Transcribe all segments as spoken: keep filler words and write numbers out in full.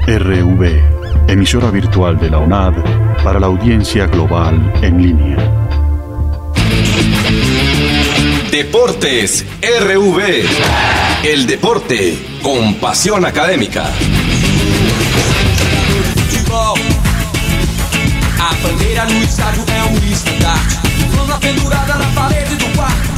R V, emisora virtual de la UNAD para la audiencia global en línea. Deportes R V, el deporte con pasión académica. A bandeira no estádio é um estandarte, flor pendurada na parede do quarto.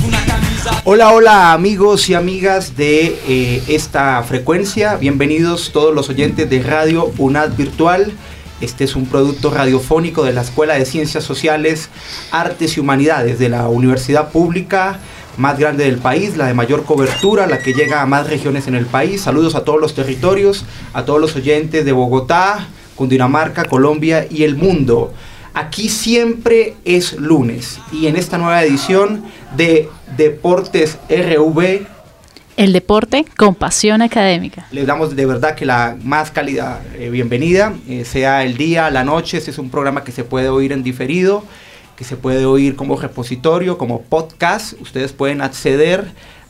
Hola, hola amigos y amigas de eh, esta frecuencia. Bienvenidos todos los oyentes de Radio UNAD Virtual. Este es un producto radiofónico de la Escuela de Ciencias Sociales, Artes y Humanidades de la Universidad Pública más grande del país, la de mayor cobertura, la que llega a más regiones en el país. Saludos a todos los territorios, a todos los oyentes de Bogotá, Cundinamarca, Colombia y el mundo. Aquí siempre es lunes y en esta nueva edición de Deportes R V, el deporte con pasión académica, les damos de verdad que la más cálida eh, bienvenida, eh, sea el día, la noche. Este es un programa que se puede oír en diferido, que se puede oír como repositorio, como podcast. Ustedes pueden acceder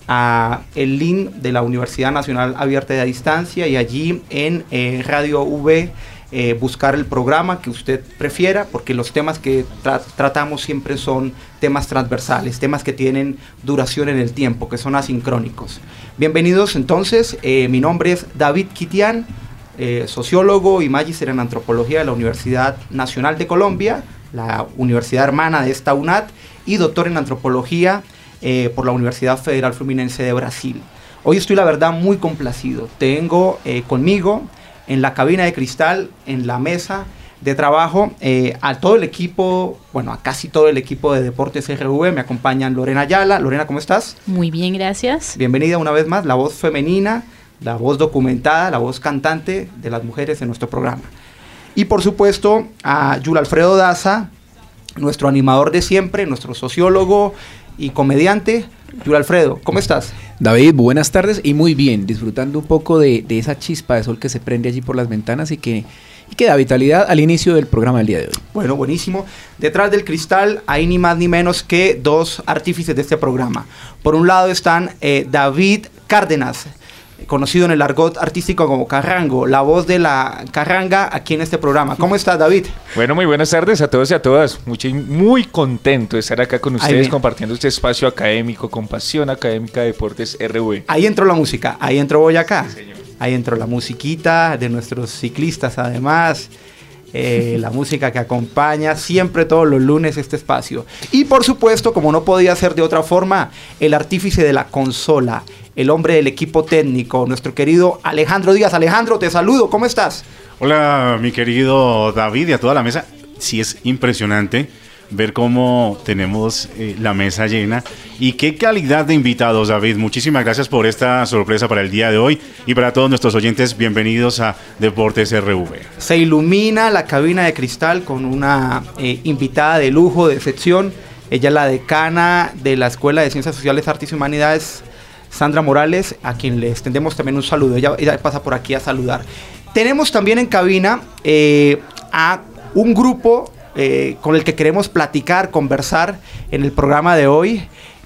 a el link de la Universidad Nacional Abierta de Distancia y allí en eh, Radio V Eh, buscar el programa que usted prefiera, porque los temas que tra- tratamos siempre son temas transversales, temas que tienen duración en el tiempo, que son asincrónicos. Bienvenidos entonces, eh, mi nombre es David Kitian, eh, sociólogo y magíster en antropología de la Universidad Nacional de Colombia, la universidad hermana de esta UNAD, y doctor en antropología eh, por la Universidad Federal Fluminense de Brasil. Hoy estoy la verdad muy complacido, tengo eh, conmigo en la cabina de cristal, en la mesa de trabajo, eh, a todo el equipo, bueno, a casi todo el equipo de Deportes R V. Me acompañan Lorena Ayala. Lorena, ¿cómo estás? Muy bien, gracias. Bienvenida una vez más, la voz femenina, la voz documentada, la voz cantante de las mujeres en nuestro programa. Y por supuesto, a Yul Alfredo Daza, nuestro animador de siempre, nuestro sociólogo y comediante. Yul Alfredo, ¿cómo estás? David, buenas tardes y muy bien, disfrutando un poco de, de esa chispa de sol que se prende allí por las ventanas y que, y que da vitalidad al inicio del programa del día de hoy. Bueno, buenísimo. Detrás del cristal hay ni más ni menos que dos artífices de este programa. Por un lado están eh, David Cárdenas, conocido en el argot artístico como Carrango, la voz de la carranga aquí en este programa. ¿Cómo estás, David? Bueno, muy buenas tardes a todos y a todas. Muy, muy contento de estar acá con ustedes, Ay, compartiendo este espacio académico con pasión académica de Deportes R V. Ahí entró la música, ahí entró Boyacá. Sí, señor. Ahí entró la musiquita de nuestros ciclistas, además. Eh, la música que acompaña siempre todos los lunes este espacio. Y por supuesto, como no podía ser de otra forma, el artífice de la consola, el hombre del equipo técnico, nuestro querido Alejandro Díaz. Alejandro, te saludo, ¿cómo estás? Hola, mi querido David y a toda la mesa. Sí, es impresionante ver cómo tenemos eh, la mesa llena y qué calidad de invitados, David. Muchísimas gracias por esta sorpresa para el día de hoy y para todos nuestros oyentes, bienvenidos a Deportes R V. Se ilumina la cabina de cristal con una eh, invitada de lujo, de excepción. Ella es la decana de la Escuela de Ciencias Sociales, Artes y Humanidades, Sandra Morales, a quien le extendemos también un saludo. Ella, ella pasa por aquí a saludar. Tenemos también en cabina eh, a un grupo Eh, con el que queremos platicar, conversar en el programa de hoy.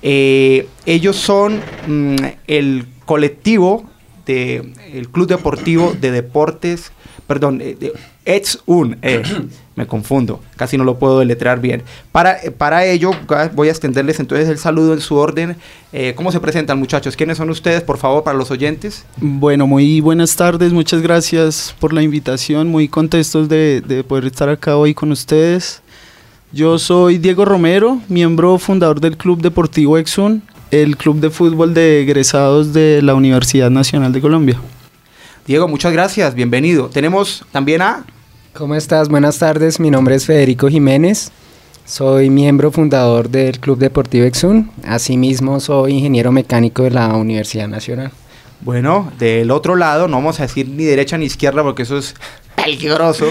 Eh, ellos son mm, el colectivo de el Club Deportivo de Deportes, perdón, eh, de ETSUN, eh, me confundo, casi no lo puedo deletrear bien. Para, eh, para ello voy a extenderles entonces el saludo en su orden. Eh, ¿Cómo se presentan, muchachos? ¿Quiénes son ustedes, por favor, para los oyentes? Bueno, muy buenas tardes, muchas gracias por la invitación, muy contentos de, de poder estar acá hoy con ustedes. Yo soy Diego Romero, miembro fundador del Club Deportivo ETSUN, el club de fútbol de egresados de la Universidad Nacional de Colombia. Diego, muchas gracias, bienvenido. Tenemos también a... ¿Cómo estás? Buenas tardes, mi nombre es Federico Jiménez, soy miembro fundador del Club Deportivo ETSUN, asimismo soy ingeniero mecánico de la Universidad Nacional. Bueno, del otro lado, no vamos a decir ni derecha ni izquierda porque eso es peligroso.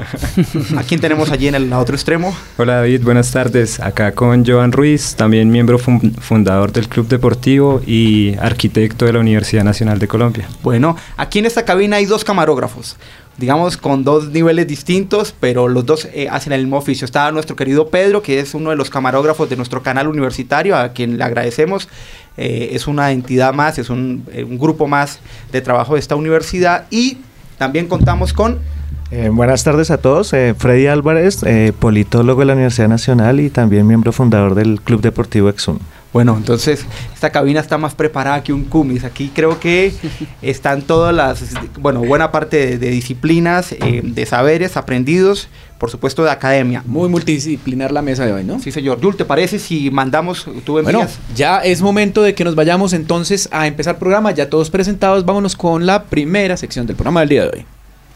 ¿A quién tenemos allí en el otro extremo? Hola David, buenas tardes. Acá con Joan Ruiz, también miembro fun- fundador del Club Deportivo y arquitecto de la Universidad Nacional de Colombia. Bueno, aquí en esta cabina hay dos camarógrafos, digamos con dos niveles distintos, pero los dos eh, hacen el mismo oficio. Está nuestro querido Pedro, que es uno de los camarógrafos de nuestro canal universitario, a quien le agradecemos. Eh, es una entidad más, es un, eh, un grupo más de trabajo de esta universidad. Y También contamos con... Eh, buenas tardes a todos, eh, Freddy Álvarez, eh, politólogo de la Universidad Nacional y también miembro fundador del Club Deportivo Exun. Bueno, entonces esta cabina está más preparada que un cumis. Aquí creo que están todas las, bueno, buena parte de, de disciplinas, eh, de saberes aprendidos, por supuesto de academia. Muy multidisciplinar la mesa de hoy, ¿no? Sí, señor. Yul, ¿te parece si mandamos, tú envías? Bueno, ya es momento de que nos vayamos entonces a empezar el programa, ya todos presentados, vámonos con la primera sección del programa del día de hoy.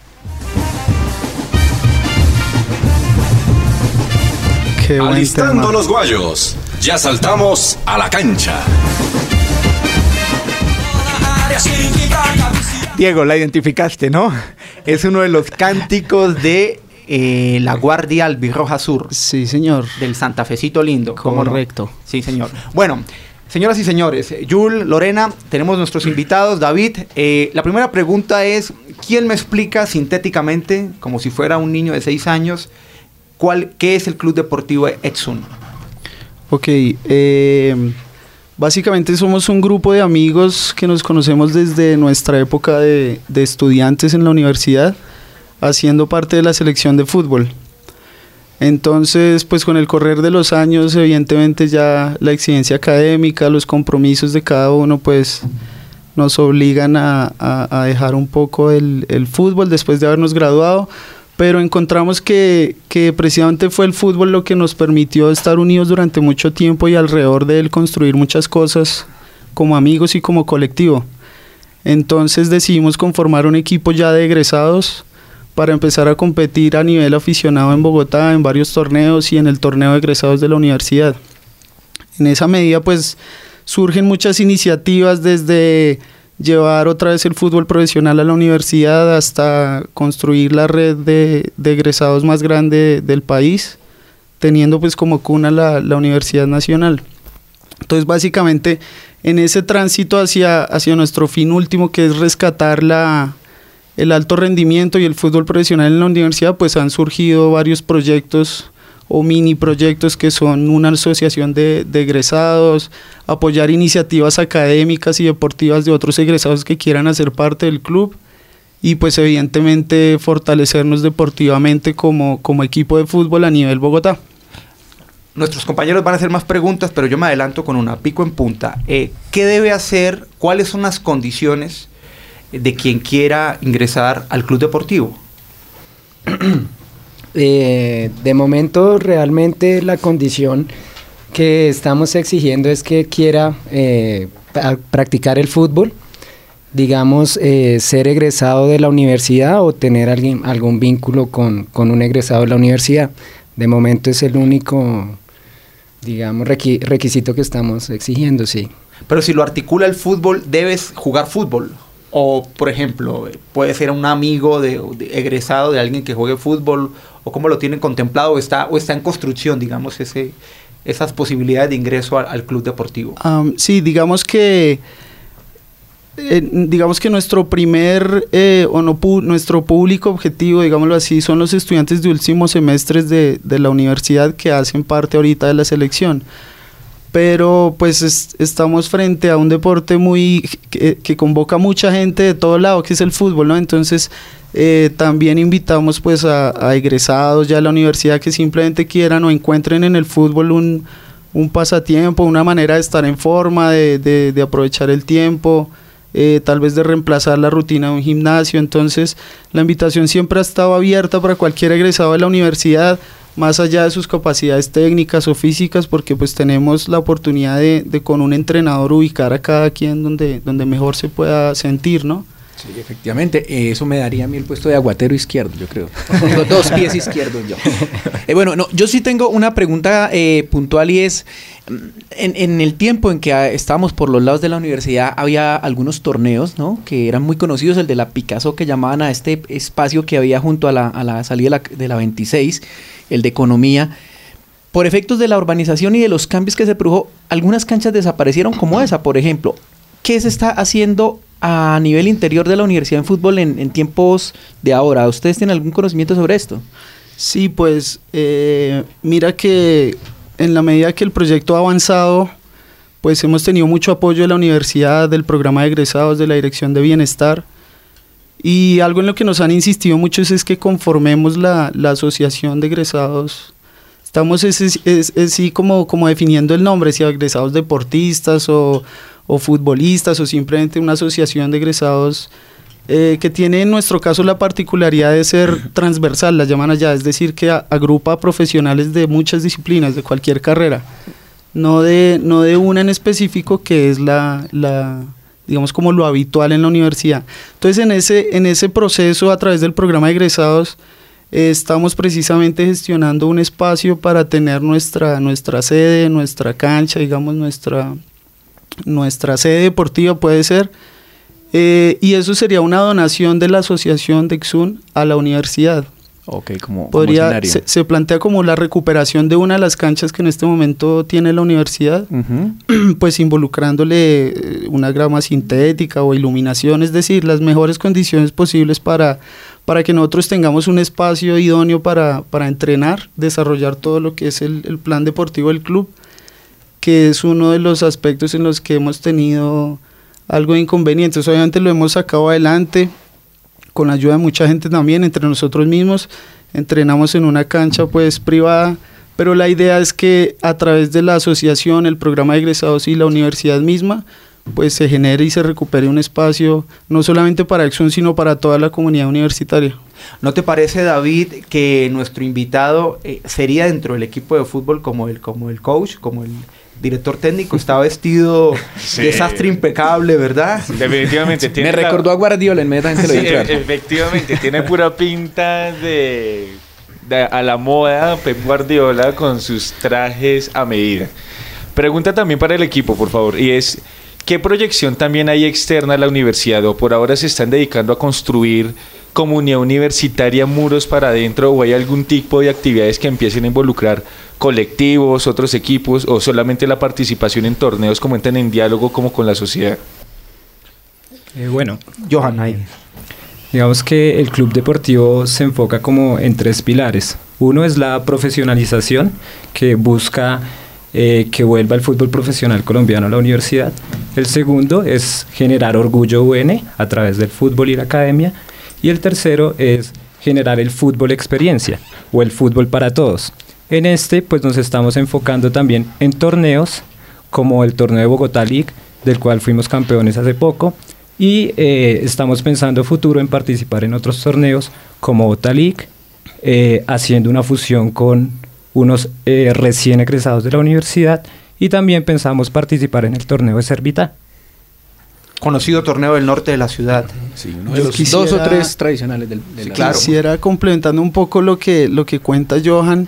Alistando los guayos, ya saltamos a la cancha. Diego, la identificaste, ¿no? Es uno de los cánticos de eh, la Guardia Albirroja Sur. Sí, señor. Del Santafecito lindo. Correcto. No? Sí, señor. Bueno, señoras y señores, Yul, Lorena, tenemos nuestros invitados. David, eh, la primera pregunta es, ¿quién me explica sintéticamente, como si fuera un niño de seis años, ¿Cuál, ¿qué es el Club Deportivo Exun? Ok, eh, básicamente somos un grupo de amigos que nos conocemos desde nuestra época de, de estudiantes en la universidad, haciendo parte de la selección de fútbol. Entonces, pues con el correr de los años, evidentemente ya la exigencia académica, los compromisos de cada uno, pues nos obligan a, a, a dejar un poco el, el fútbol después de habernos graduado. Pero encontramos que, que precisamente fue el fútbol lo que nos permitió estar unidos durante mucho tiempo y alrededor de él construir muchas cosas como amigos y como colectivo. Entonces decidimos conformar un equipo ya de egresados para empezar a competir a nivel aficionado en Bogotá, en varios torneos y en el torneo de egresados de la universidad. En esa medida pues surgen muchas iniciativas desde llevar otra vez el fútbol profesional a la universidad hasta construir la red de, de egresados más grande del país, teniendo pues como cuna la, la Universidad Nacional. Entonces básicamente en ese tránsito hacia, hacia nuestro fin último, que es rescatar la, el alto rendimiento y el fútbol profesional en la universidad, pues han surgido varios proyectos o mini proyectos que son una asociación de, de egresados, apoyar iniciativas académicas y deportivas de otros egresados que quieran hacer parte del club y pues evidentemente fortalecernos deportivamente como, como equipo de fútbol a nivel Bogotá. Nuestros compañeros van a hacer más preguntas, pero yo me adelanto con una, pico en punta. Eh, ¿Qué debe hacer? ¿Cuáles son las condiciones de quien quiera ingresar al club deportivo? Eh, de momento realmente la condición que estamos exigiendo es que quiera eh, practicar el fútbol, digamos eh, ser egresado de la universidad o tener alguien, algún vínculo con, con un egresado de la universidad. De momento es el único, digamos, requi- requisito que estamos exigiendo, sí. Pero si lo articula el fútbol, ¿debes jugar fútbol? O, por ejemplo, puede ser un amigo de, de egresado de alguien que juegue fútbol, o cómo lo tienen contemplado, o está, o está en construcción, digamos, ese, esas posibilidades de ingreso al, al club deportivo. Um, sí, digamos que eh, digamos que nuestro primer eh, o no pu- nuestro público objetivo, digámoslo así, son los estudiantes de últimos semestres de, de la universidad que hacen parte ahorita de la selección. Pero pues es, estamos frente a un deporte muy que, que convoca mucha gente de todo lado, que es el fútbol, ¿no? Entonces eh, también invitamos pues a, a egresados ya de la universidad que simplemente quieran o encuentren en el fútbol un, un pasatiempo, una manera de estar en forma, de, de, de aprovechar el tiempo, eh, tal vez de reemplazar la rutina de un gimnasio. Entonces la invitación siempre ha estado abierta para cualquier egresado de la universidad, más allá de sus capacidades técnicas o físicas, porque pues tenemos la oportunidad de, de con un entrenador ubicar a cada quien donde, donde mejor se pueda sentir, ¿no? Sí, efectivamente, eh, eso me daría a mí el puesto de aguatero izquierdo, yo creo. Tengo dos pies izquierdos yo. Eh, bueno, no, yo sí tengo una pregunta eh, puntual y es, en, en el tiempo en que a, estábamos por los lados de la universidad, había algunos torneos, ¿no?, que eran muy conocidos, el de la Picasso, que llamaban a este espacio que había junto a la, a la salida de la, de la veintiséis, el de economía. Por efectos de la urbanización y de los cambios que se produjo, algunas canchas desaparecieron como esa, por ejemplo. ¿Qué se está haciendo a nivel interior de la universidad en fútbol en, en tiempos de ahora? ¿Ustedes tienen algún conocimiento sobre esto? Sí, pues eh, mira que en la medida que el proyecto ha avanzado, pues hemos tenido mucho apoyo de la universidad, del programa de egresados, de la Dirección de Bienestar, Y algo en lo que nos han insistido muchos es que conformemos la, la asociación de egresados. Estamos es, es, es, es sí como, como definiendo el nombre, si egresados deportistas o, o futbolistas o simplemente una asociación de egresados eh, que tiene en nuestro caso la particularidad de ser transversal, la llaman allá, es decir, que a, agrupa a profesionales de muchas disciplinas, de cualquier carrera, no de, no de una en específico que es la... la digamos como lo habitual en la universidad. Entonces en ese, en ese proceso, a través del programa de egresados, eh, estamos precisamente gestionando un espacio para tener nuestra, nuestra sede, nuestra cancha, digamos nuestra, nuestra sede deportiva puede ser, eh, y eso sería una donación de la asociación de Exun a la universidad. Ok, como, Podría, como se, se plantea como la recuperación de una de las canchas que en este momento tiene la universidad, uh-huh. pues involucrándole una grama sintética o iluminación, es decir, las mejores condiciones posibles para, para que nosotros tengamos un espacio idóneo para, para entrenar, desarrollar todo lo que es el, el plan deportivo del club, que es uno de los aspectos en los que hemos tenido algo de inconvenientes. Obviamente lo hemos sacado adelante, con la ayuda de mucha gente también, entre nosotros mismos, entrenamos en una cancha pues privada, pero la idea es que a través de la asociación, el programa de egresados y la universidad misma, pues se genere y se recupere un espacio, no solamente para Exun, sino para toda la comunidad universitaria. ¿No te parece, David, que nuestro invitado eh, sería dentro del equipo de fútbol como el, como el coach, como el director técnico? Está vestido sí. desastre impecable, ¿verdad? Definitivamente. Tiene Me la... recordó a Guardiola, inmediatamente lo sí, efectivamente, tiene pura pinta de, de a la moda Pep Guardiola con sus trajes a medida. Pregunta también para el equipo, por favor, y es, ¿qué proyección también hay externa a la universidad o por ahora se están dedicando a construir comunidad universitaria, muros para adentro, o hay algún tipo de actividades que empiecen a involucrar colectivos, otros equipos, o solamente la participación en torneos como entran en diálogo como con la sociedad? Eh, bueno, Johan, ahí. Digamos que el club deportivo se enfoca como en tres pilares. Uno es la profesionalización, que busca eh, que vuelva el fútbol profesional colombiano a la universidad. El segundo es generar orgullo U N a través del fútbol y la academia. Y el tercero es generar el fútbol experiencia o el fútbol para todos. En este pues nos estamos enfocando también en torneos como el torneo de Bogotá League, del cual fuimos campeones hace poco, y eh, estamos pensando a futuro en participar en otros torneos como Bogotá League, eh, haciendo una fusión con unos eh, recién egresados de la universidad, y también pensamos participar en el torneo de Servita. Conocido torneo del norte de la ciudad. Sí, uno de los quisiera, dos o tres tradicionales del, del sí, claro. Quisiera complementando un poco lo que, lo que cuenta Johan.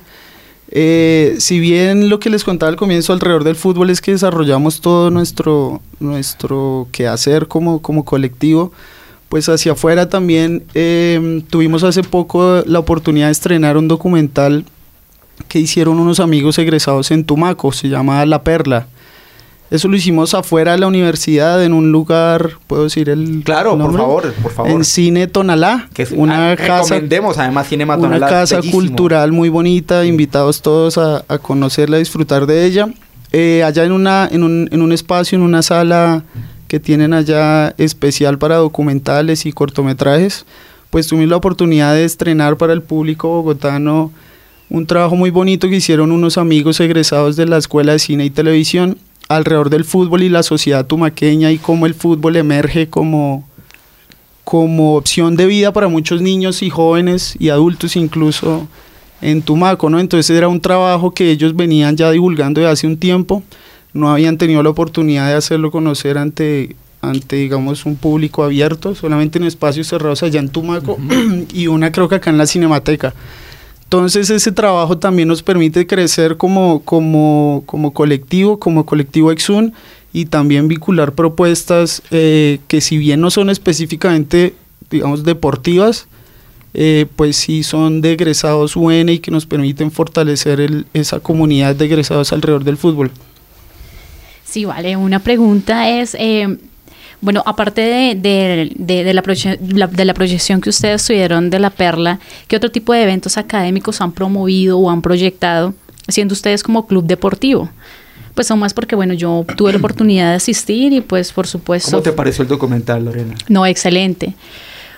Eh, si bien lo que les contaba al comienzo alrededor del fútbol es que desarrollamos todo nuestro, nuestro quehacer como, como colectivo, pues hacia afuera también eh, tuvimos hace poco la oportunidad de estrenar un documental que hicieron unos amigos egresados en Tumaco, se llama La Perla. Eso lo hicimos afuera de la universidad, en un lugar, ¿puedo decir el Claro, nombre? por favor, por favor. En Cine Tonalá, que es, una a, casa, recomendemos además Cinema Tonalá. Una casa bellísimo. cultural muy bonita, invitados todos a, a conocerla, a disfrutar de ella. Eh, allá en, una, en, un, en un espacio, en una sala que tienen allá especial para documentales y cortometrajes, pues tuvimos la oportunidad de estrenar para el público bogotano un trabajo muy bonito que hicieron unos amigos egresados de la Escuela de Cine y Televisión alrededor del fútbol y la sociedad tumaqueña y cómo el fútbol emerge como, como opción de vida para muchos niños y jóvenes y adultos incluso en Tumaco, ¿no? Entonces era un trabajo que ellos venían ya divulgando de hace un tiempo, no habían tenido la oportunidad de hacerlo conocer ante, ante digamos, un público abierto, solamente en espacios cerrados allá en Tumaco uh-huh. y una creo que acá en la Cinemateca. Entonces ese trabajo también nos permite crecer como, como, como colectivo, como colectivo Exun, y también vincular propuestas eh, que si bien no son específicamente, digamos, deportivas, eh, pues sí son de egresados U N y que nos permiten fortalecer el, esa comunidad de egresados alrededor del fútbol. Sí, vale, una pregunta es... Eh, Bueno, aparte de, de, de, de, la la, de la proyección que ustedes tuvieron de La Perla, ¿qué otro tipo de eventos académicos han promovido o han proyectado, siendo ustedes como club deportivo? Pues aún más porque, bueno, yo tuve la oportunidad de asistir y pues por supuesto... ¿Cómo te pareció el documental, Lorena? No, excelente.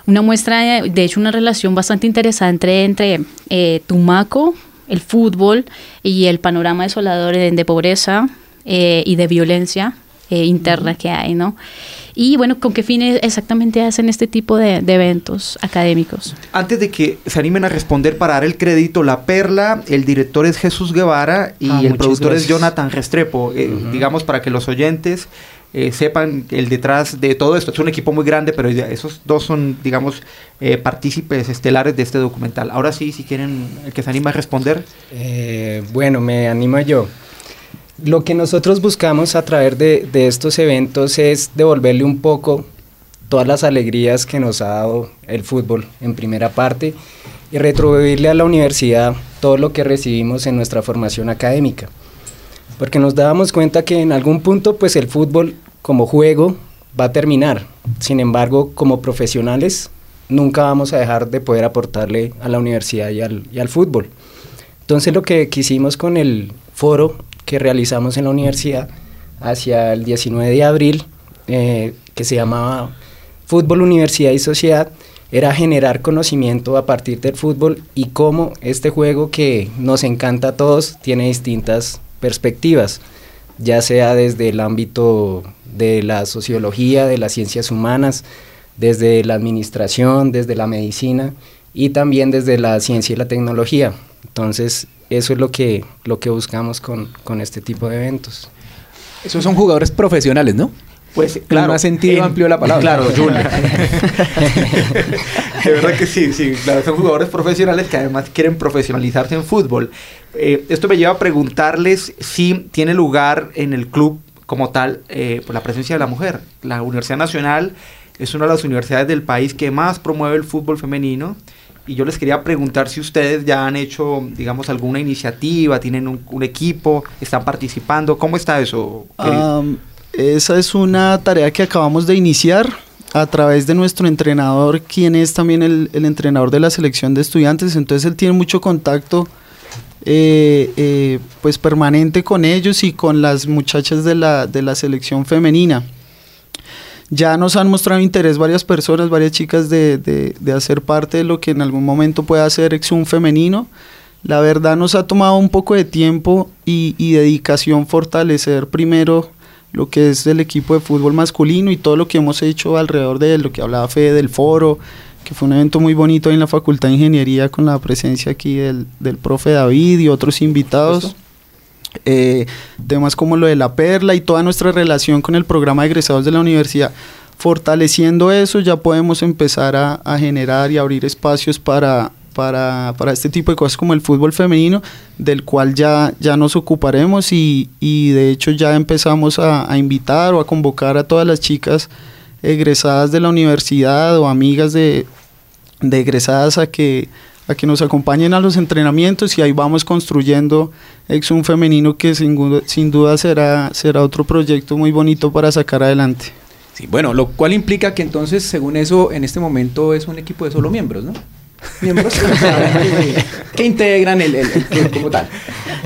una muestra, de, de hecho, una relación bastante interesante entre eh, Tumaco, el fútbol y el panorama desolador de, de pobreza eh, y de violencia eh, interna que hay, ¿no? Y bueno, ¿con qué fines exactamente hacen este tipo de, de eventos académicos? Antes de que se animen a responder, para dar el crédito, La Perla, el director es Jesús Guevara y Ah, el muchas productor gracias. es Jonathan Restrepo. Eh, Ujú. Digamos, para que los oyentes eh, sepan el detrás de todo esto. Es un equipo muy grande, pero ya esos dos son, digamos, eh, partícipes estelares de este documental. Ahora sí, si quieren, el que se anima a responder. Eh, bueno, me animo yo. Lo que nosotros buscamos a través de, de estos eventos es devolverle un poco todas las alegrías que nos ha dado el fútbol en primera parte y retribuirle a la universidad todo lo que recibimos en nuestra formación académica. Porque nos dábamos cuenta que en algún punto pues el fútbol como juego va a terminar. Sin embargo, como profesionales nunca vamos a dejar de poder aportarle a la universidad y al, y al fútbol. Entonces lo que quisimos con el foro que realizamos en la universidad hacia el diecinueve de abril, eh, que se llamaba Fútbol, Universidad y Sociedad, era generar conocimiento a partir del fútbol y cómo este juego que nos encanta a todos tiene distintas perspectivas, ya sea desde el ámbito de la sociología, de las ciencias humanas, desde la administración, desde la medicina y también desde la ciencia y la tecnología. Entonces, eso es lo que, lo que buscamos con, con este tipo de eventos. Esos son jugadores profesionales, ¿no? Pues Claro, claro, más sentido en- amplio de la palabra. Claro, Julia. De verdad que sí, sí, claro, son jugadores profesionales que además quieren profesionalizarse en fútbol. Eh, esto me lleva a preguntarles si tiene lugar en el club como tal eh, por la presencia de la mujer. La Universidad Nacional es una de las universidades del país que más promueve el fútbol femenino. Y yo les quería preguntar si ustedes ya han hecho, digamos, alguna iniciativa, tienen un, un equipo, están participando. ¿Cómo está eso, querido? Am, esa es una tarea que acabamos de iniciar a través de nuestro entrenador, quien es también el, el entrenador de la selección de estudiantes. Entonces él tiene mucho contacto eh, eh, pues permanente con ellos y con las muchachas de la, de la selección femenina. Ya nos han mostrado interés varias personas, varias chicas de, de, de hacer parte de lo que en algún momento pueda ser Exum femenino. La verdad nos ha tomado un poco de tiempo y, y dedicación fortalecer primero lo que es el equipo de fútbol masculino y todo lo que hemos hecho alrededor de lo que hablaba Fede del foro, que fue un evento muy bonito en la Facultad de Ingeniería con la presencia aquí del, del profe David y otros invitados. Eh, temas como lo de La Perla y toda nuestra relación con el programa de egresados de la universidad. Fortaleciendo eso ya podemos empezar a, a generar y abrir espacios para, para, para este tipo de cosas como el fútbol femenino, del cual ya, ya nos ocuparemos y, y de hecho ya empezamos a, a invitar o a convocar a todas las chicas egresadas de la universidad o amigas de, de egresadas a que a que nos acompañen a los entrenamientos y ahí vamos construyendo Exum femenino, que sin, duda- sin duda será, será otro proyecto muy bonito para sacar adelante. Sí, bueno, lo cual implica que entonces, según eso, en este momento es un equipo de solo miembros, ¿no? Miembros que integran el, el, el club como tal.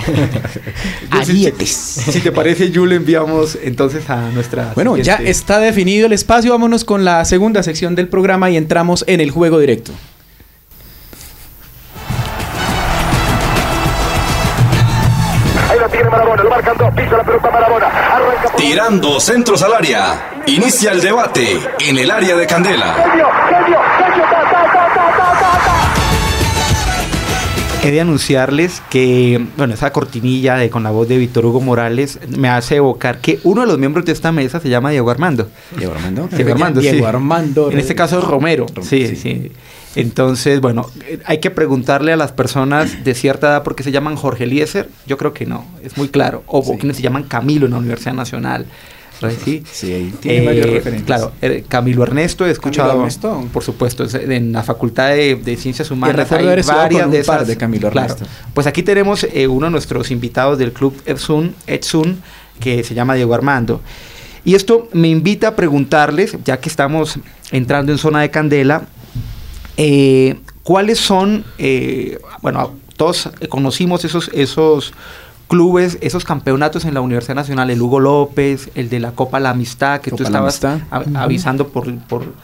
Arietes. Si te parece, Yu, le enviamos entonces a nuestra... Bueno, ya siguiente- está definido el espacio. Vámonos con la segunda sección del programa y entramos en el juego directo. Ahí la tiene Marabona, lo marcan dos, pisa la pelota Marabona, arranca por... Tirando centros al área. Inicia el debate en el área de Candela. Genio, genio, genio, ta, ta, ta, ta, ta, ta, ta. He de anunciarles que, bueno, esa cortinilla de con la voz de Víctor Hugo Morales me hace evocar que uno de los miembros de esta mesa se llama Diego Armando. Diego Armando. Diego Armando, Diego sí. Armando. En este caso Romero. Sí, sí. Entonces, bueno, eh, hay que preguntarle a las personas de cierta edad por qué se llaman Jorge Eliezer. Yo creo que no, es muy claro. O Sí. quienes se llaman Camilo en la Universidad Nacional. ¿Sí? Sí, ahí tiene varios referentes. Claro, eh, Camilo Ernesto, he escuchado, Camilo Ernesto. por supuesto, es- en la Facultad de, de Ciencias Humanas recuerdo hay haber estudiado varias con de un par esas. de Camilo Claro. Ernesto. Pues aquí tenemos eh, uno de nuestros invitados del club Epsun, Etsun, que se llama Diego Armando. Y esto me invita a preguntarles, ya que estamos entrando en zona de Candela, eh, ¿cuáles son, eh, bueno, todos eh, conocimos esos, esos clubes, esos campeonatos en la Universidad Nacional, el Hugo López, el de la Copa La Amistad, que Copa tú La estabas Amistad. a- avisando por, por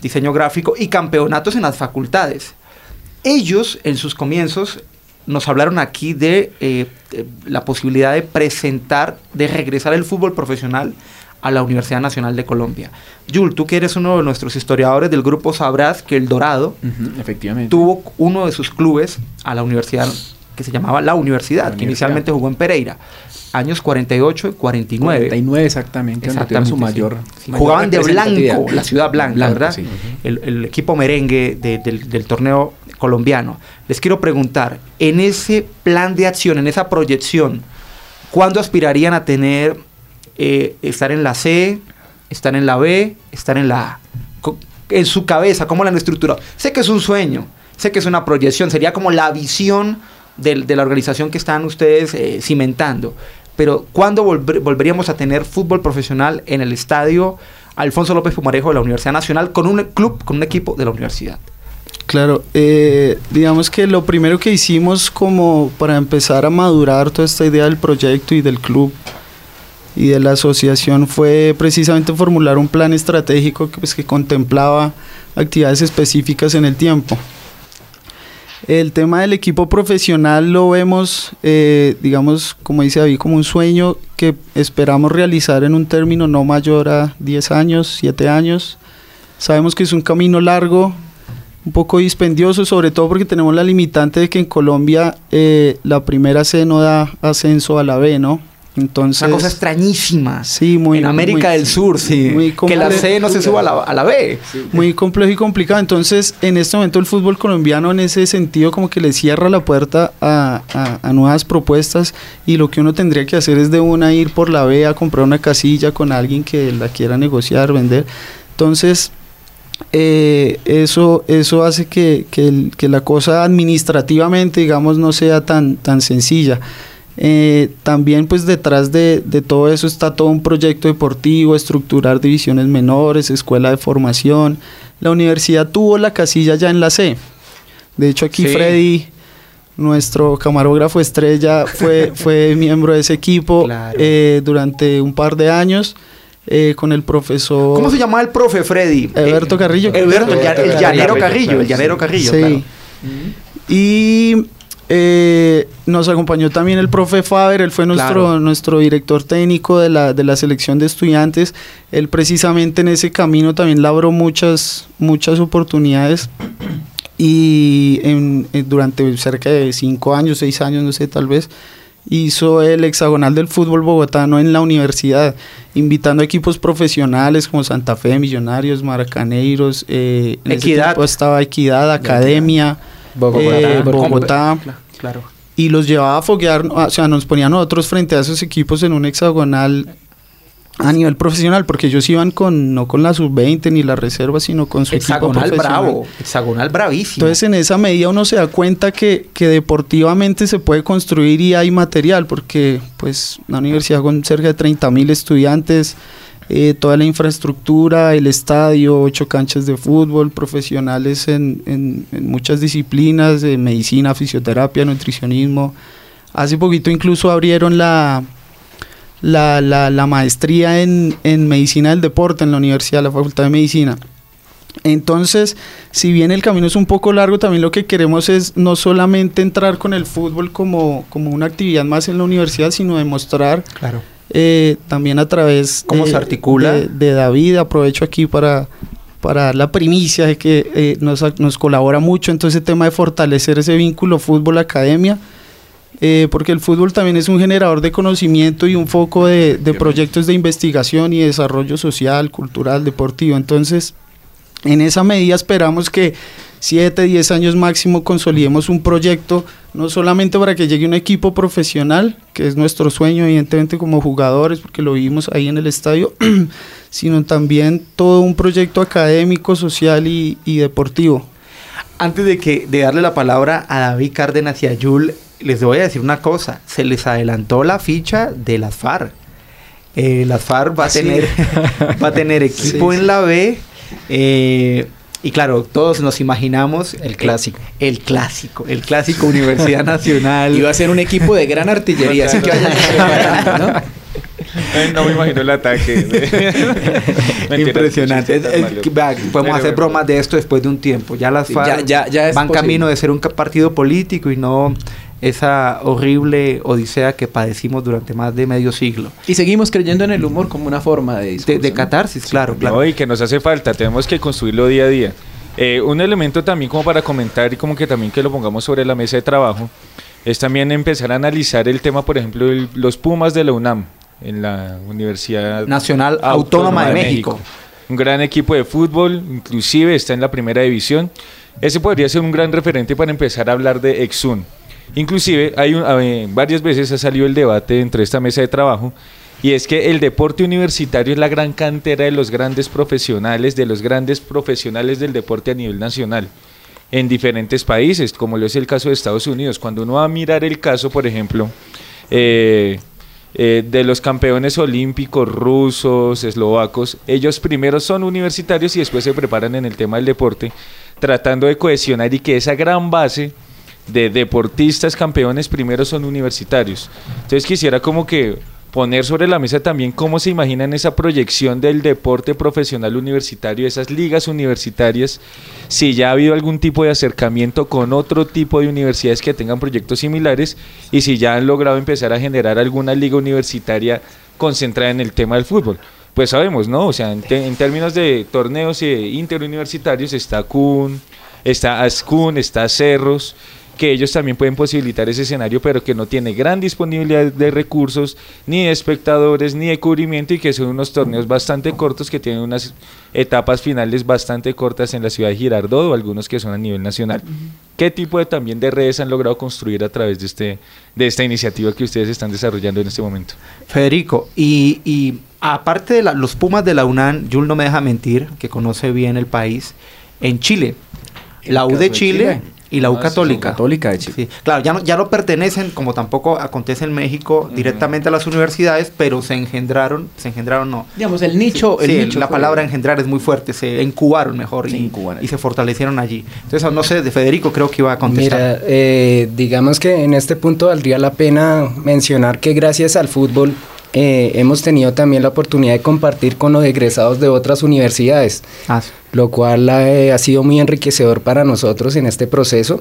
diseño gráfico y campeonatos en las facultades. Ellos, en sus comienzos, nos hablaron aquí de, eh, de la posibilidad de presentar, de regresar el fútbol profesional a la Universidad Nacional de Colombia. Yul, tú que eres uno de nuestros historiadores del grupo, sabrás que el Dorado uh-huh, efectivamente. tuvo uno de sus clubes a la universidad que se llamaba La Universidad, la que universidad. inicialmente jugó en Pereira, años cuarenta y ocho y cuarenta y nueve. cuarenta y nueve exactamente, exactamente su mayor, sí. mayor Jugaban de blanco, la ciudad blanca, blanco, ¿verdad? Sí. Uh-huh. el, el equipo merengue de, del, del torneo colombiano. Les quiero preguntar, en ese plan de acción, en esa proyección, ¿cuándo aspirarían a tener, eh, estar en la C, estar en la B, estar en la A? En su cabeza, ¿cómo la han estructurado? Sé que es un sueño, sé que es una proyección, sería como la visión de, de la organización que están ustedes eh, cimentando. Pero ¿cuándo volver, volveríamos a tener fútbol profesional en el estadio Alfonso López Pumarejo de la Universidad Nacional con un club, con un equipo de la universidad? Claro, eh, digamos que lo primero que hicimos como para empezar a madurar toda esta idea del proyecto y del club y de la asociación fue precisamente formular un plan estratégico que, pues, que contemplaba actividades específicas en el tiempo. El tema del equipo profesional lo vemos, eh, digamos, como dice David, como un sueño que esperamos realizar en un término no mayor a diez años, siete años. Sabemos que es un camino largo, un poco dispendioso, sobre todo porque tenemos la limitante de que en Colombia eh, la primera C no da ascenso a la B, ¿no? Entonces, una cosa extrañísima. Sí, muy, en América muy, del Sur, sí, muy que la C no se suba a la, a la B. Sí. Muy complejo y complicado. Entonces, en este momento el fútbol colombiano en ese sentido como que le cierra la puerta a, a, a nuevas propuestas, y lo que uno tendría que hacer es de una ir por la B a comprar una casilla con alguien que la quiera negociar, vender. Entonces, eh, eso, eso hace que, que, el, que la cosa administrativamente, digamos, no sea tan, tan sencilla. Eh, también pues detrás de, de todo eso está todo un proyecto deportivo, estructurar divisiones menores, escuela de formación. La universidad tuvo la casilla ya en la C. De hecho aquí sí. Freddy, nuestro camarógrafo estrella, fue, fue miembro de ese equipo, claro. eh, durante un par de años. Eh, con el profesor... ¿Cómo se llamaba el profe, Freddy? Alberto Carrillo. Alberto, el, el llanero Carrillo, el llanero Carrillo, sí. Claro. Y eh, nos acompañó también el profe Faber, él fue nuestro, claro. nuestro director técnico de la, de la selección de estudiantes. Él precisamente en ese camino también labró muchas, muchas oportunidades, y en, en, durante cerca de cinco años, seis años, no sé, tal vez, hizo el hexagonal del fútbol bogotano en la universidad, invitando a equipos profesionales como Santa Fe, Millonarios, Maracaneiros, eh, en Equidad. ese tiempo estaba Equidad, Academia, Bogotá, eh, Bogotá, claro. Y los llevaba a foguear, o sea, nos ponían nosotros frente a esos equipos en un hexagonal a nivel profesional, porque ellos iban con no con la sub veinte ni la reserva, sino con su hexagonal equipo profesional. Bravo, hexagonal bravísimo. Entonces, en esa medida uno se da cuenta que, que deportivamente se puede construir y hay material, porque pues una universidad con cerca de treinta mil estudiantes, eh, toda la infraestructura, el estadio, ocho canchas de fútbol, profesionales en, en, en muchas disciplinas, de medicina, fisioterapia, nutricionismo. Hace poquito incluso abrieron la... La, la, la maestría en, en medicina del deporte en la universidad, la Facultad de Medicina. Entonces, si bien el camino es un poco largo, también lo que queremos es no solamente entrar con el fútbol como, como una actividad más en la universidad, sino demostrar, claro. eh, también a través ¿Cómo de, se articula? de, de David. Aprovecho aquí para, para dar la primicia de que eh, nos, nos colabora mucho en todo ese tema de fortalecer ese vínculo fútbol-academia. Eh, porque el fútbol también es un generador de conocimiento y un foco de, de proyectos de investigación y desarrollo social, cultural, deportivo. Entonces, en esa medida esperamos que siete, diez años máximo consolidemos un proyecto, no solamente para que llegue un equipo profesional, que es nuestro sueño evidentemente como jugadores, porque lo vimos ahí en el estadio, sino también todo un proyecto académico, social y, y deportivo. Antes de, que, de darle la palabra a David Cárdenas y a Yul, les voy a decir una cosa, se les adelantó la ficha de las FARC. Eh, las FARC va a tener, va a tener equipo sí, en la B, eh, y claro, todos nos imaginamos el clásico. El, el clásico, el clásico Universidad Nacional. Iba a ser un equipo de gran artillería, así que vayan preparando, ¿no? Eh, no me imagino el ataque. Mentira, Impresionante. no, Es- es- que, vea, podemos Pero- hacer bromas de esto después de un tiempo. Ya las Sí, FARC ya- ya- ya es van posible. camino de ser un ca- partido político y no esa horrible odisea que padecimos durante más de medio siglo. Y seguimos creyendo en el humor como una forma de discurso. De, de ¿no? catarsis, claro, claro. No, y que nos hace falta, tenemos que construirlo día a día. Eh, un elemento también como para comentar y como que también que lo pongamos sobre la mesa de trabajo es también empezar a analizar el tema, por ejemplo, el- los Pumas de la UNAM, en la Universidad Nacional Autónoma de México. Un gran equipo de fútbol, inclusive está en la primera división. Ese podría ser un gran referente para empezar a hablar de Exun. Inclusive hay un- eh, varias veces ha salido el debate dentro de esta mesa de trabajo y es que el deporte universitario es la gran cantera de los grandes profesionales, de los grandes profesionales del deporte a nivel nacional en diferentes países, como lo es el caso de Estados Unidos. Cuando uno va a mirar el caso, por ejemplo, eh, eh, de los campeones olímpicos rusos, eslovacos, ellos primero son universitarios y después se preparan en el tema del deporte, tratando de cohesionar y que esa gran base de deportistas campeones primero son universitarios. Entonces quisiera como que poner sobre la mesa también cómo se imaginan esa proyección del deporte profesional universitario, esas ligas universitarias, si ya ha habido algún tipo de acercamiento con otro tipo de universidades que tengan proyectos similares y si ya han logrado empezar a generar alguna liga universitaria concentrada en el tema del fútbol. Pues sabemos, ¿no? O sea, en, te- en términos de torneos eh, interuniversitarios está C U N, está ASCUN, está Cerros, que ellos también pueden posibilitar ese escenario, pero que no tiene gran disponibilidad de recursos, ni de espectadores, ni de cubrimiento, y que son unos torneos bastante cortos, que tienen unas etapas finales bastante cortas en la ciudad de Girardot, o algunos que son a nivel nacional. ¿Qué tipo de también de redes han logrado construir a través de este de esta iniciativa que ustedes están desarrollando en este momento? Federico, y, y aparte de la- los Pumas de la UNAM, Jules no me deja mentir, que conoce bien el país, en Chile, la U caso de de Chile, Chile. y la U Ah, sí, Católica. Católica de Chile. Sí, claro, ya no, ya no pertenecen, como tampoco acontece en México, directamente a las universidades, pero se engendraron, se engendraron no. Digamos, el nicho... Sí, el nicho la fue- palabra engendrar es muy fuerte, se incubaron mejor Se y, incubaron. y se fortalecieron allí. Entonces, no sé, de Federico creo que iba a contestar. Mira, eh, digamos que en este punto valdría la pena mencionar que gracias al fútbol eh, hemos tenido también la oportunidad de compartir con los egresados de otras universidades, Ah, sí. lo cual eh, ha sido muy enriquecedor para nosotros en este proceso.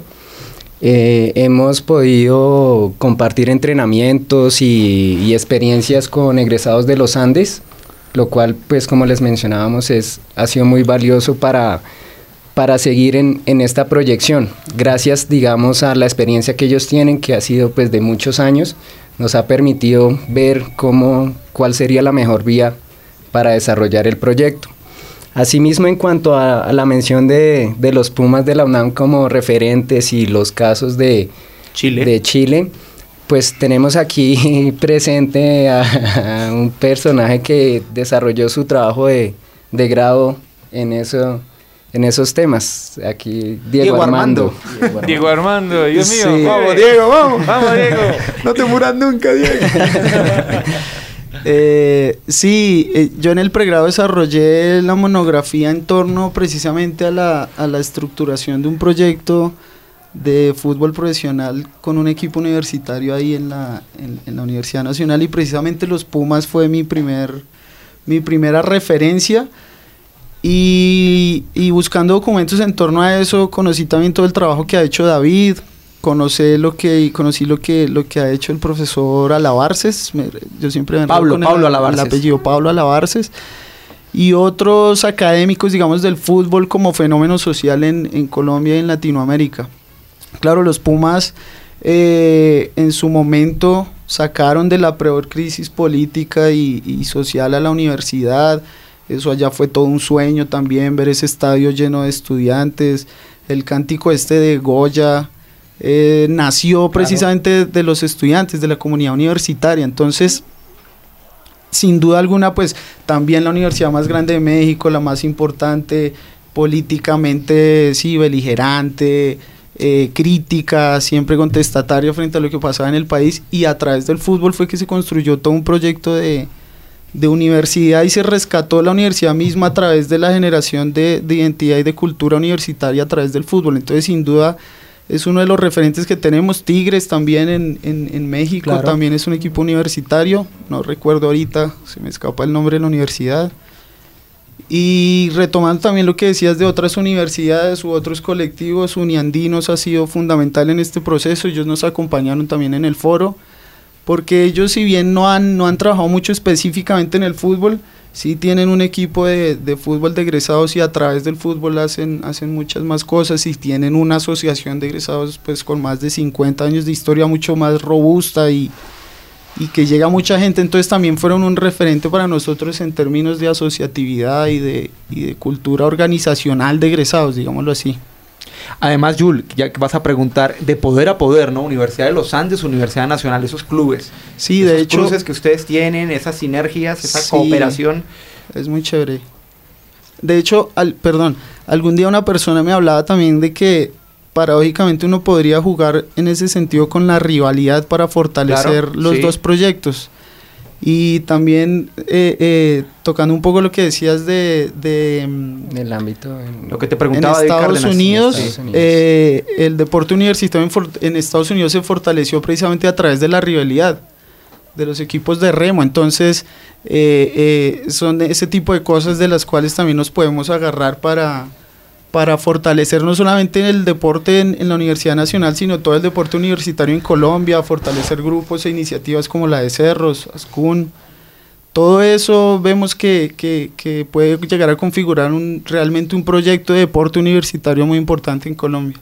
Eh, hemos podido compartir entrenamientos y, y experiencias con egresados de los Andes, lo cual, pues como les mencionábamos, es, ha sido muy valioso para, para seguir en, en esta proyección. Gracias, digamos, a la experiencia que ellos tienen, que ha sido pues de muchos años, nos ha permitido ver cómo, cuál sería la mejor vía para desarrollar el proyecto. Asimismo, en cuanto a, a la mención de, de los Pumas de la UNAM como referentes y los casos de Chile, de Chile, pues tenemos aquí presente a, a un personaje que desarrolló su trabajo de, de grado en eso, en esos temas. Aquí Diego, Diego Armando. Armando. Diego Armando, Dios mío. Sí. Vamos, Diego, vamos. Vamos, Diego. No te muras nunca, Diego. Eh, sí, eh, yo en el pregrado desarrollé la monografía en torno precisamente a la, a la estructuración de un proyecto de fútbol profesional con un equipo universitario ahí en la, en, en la Universidad Nacional, y precisamente los Pumas fue mi, primer, mi primera referencia. Y, y buscando documentos en torno a eso, conocí también todo el trabajo que ha hecho David, conocí lo que, conocí lo que, lo que ha hecho el profesor Alabarces, me- yo siempre me enredo Pablo, con el- Pablo el, Alabarces. apellido Pablo Alabarces, y otros académicos, digamos, del fútbol como fenómeno social en, en Colombia y en Latinoamérica. Claro, los Pumas eh, en su momento sacaron de la peor crisis política y, y social a la universidad. Eso allá fue todo un sueño también, ver ese estadio lleno de estudiantes. El cántico este de Goya eh, nació precisamente de, de los estudiantes, de la comunidad universitaria. Entonces, sin duda alguna, pues también la universidad más grande de México, la más importante, políticamente, sí, beligerante, eh, crítica, siempre contestataria frente a lo que pasaba en el país, y a través del fútbol fue que se construyó todo un proyecto de, de universidad y se rescató la universidad misma a través de la generación de, de identidad y de cultura universitaria a través del fútbol. Entonces, sin duda, es uno de los referentes que tenemos. Tigres también en, en, en México, Claro. también es un equipo universitario, no recuerdo ahorita, se me escapa el nombre de la universidad. Y retomando también lo que decías de otras universidades u otros colectivos, Uniandinos ha sido fundamental en este proceso, ellos nos acompañaron también en el foro, porque ellos, si bien no han, no han trabajado mucho específicamente en el fútbol, sí tienen un equipo de, de fútbol de egresados y a través del fútbol hacen, hacen muchas más cosas, y tienen una asociación de egresados pues con más de cincuenta años de historia, mucho más robusta y, y que llega a mucha gente. Entonces también fueron un referente para nosotros en términos de asociatividad y de, y de cultura organizacional de egresados, digámoslo así. Además, Yul, ya que vas a preguntar, de poder a poder, ¿no? Universidad de los Andes, Universidad Nacional, esos clubes. Sí, esos de hecho. cruces que ustedes tienen, esas sinergias, esa Sí, cooperación. Es muy chévere. De hecho, al, perdón, algún día una persona me hablaba también de que paradójicamente uno podría jugar en ese sentido con la rivalidad para fortalecer Claro, los sí. dos proyectos. Y también eh, eh, tocando un poco lo que decías de... de mm, En el ámbito... En, Lo que te en preguntaba de Estados Cárdenas. Unidos, En Estados Unidos. eh, el deporte universitario en, for- en Estados Unidos se fortaleció precisamente a través de la rivalidad de los equipos de remo. Entonces eh, eh, son ese tipo de cosas de las cuales también nos podemos agarrar para, para fortalecer no solamente el deporte en, en la Universidad Nacional, sino todo el deporte universitario en Colombia, fortalecer grupos e iniciativas como la de Cerros, Ascun. Todo eso vemos que, que, que puede llegar a configurar un, realmente un proyecto de deporte universitario muy importante en Colombia.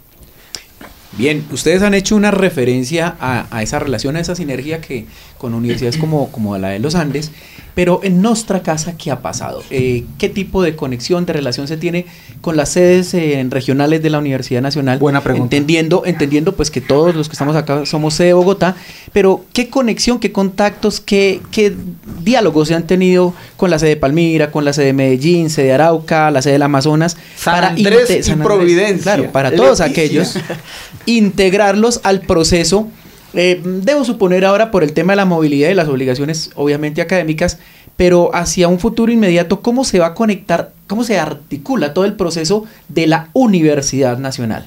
Bien, ustedes han hecho una referencia a, a esa relación, a esa sinergia que con universidades como, como la de los Andes, pero en nuestra casa, ¿qué ha pasado? Eh, ¿Qué tipo de conexión, de relación se tiene con las sedes eh, regionales de la Universidad Nacional? Buena pregunta. Entendiendo, entendiendo pues que todos los que estamos acá somos sede de Bogotá, pero ¿qué conexión, qué contactos, qué, qué diálogos se han tenido con la sede de Palmira, con la sede de Medellín, sede de Arauca, la sede del Amazonas? San Andrés inte- y San Andrés, Providencia. Claro, para todos Leticia. aquellos, integrarlos al proceso. Eh, debo suponer ahora por el tema de la movilidad y las obligaciones obviamente académicas, pero hacia un futuro inmediato, ¿cómo se va a conectar, cómo se articula todo el proceso de la Universidad Nacional?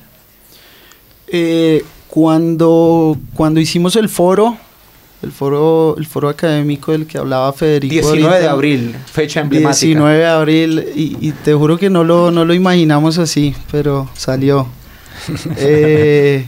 Eh, cuando, cuando hicimos el foro, el foro, el foro académico del que hablaba Federico diecinueve de ahorita, abril, fecha emblemática. diecinueve de abril, y, y te juro que no lo, no lo imaginamos así, pero salió. eh,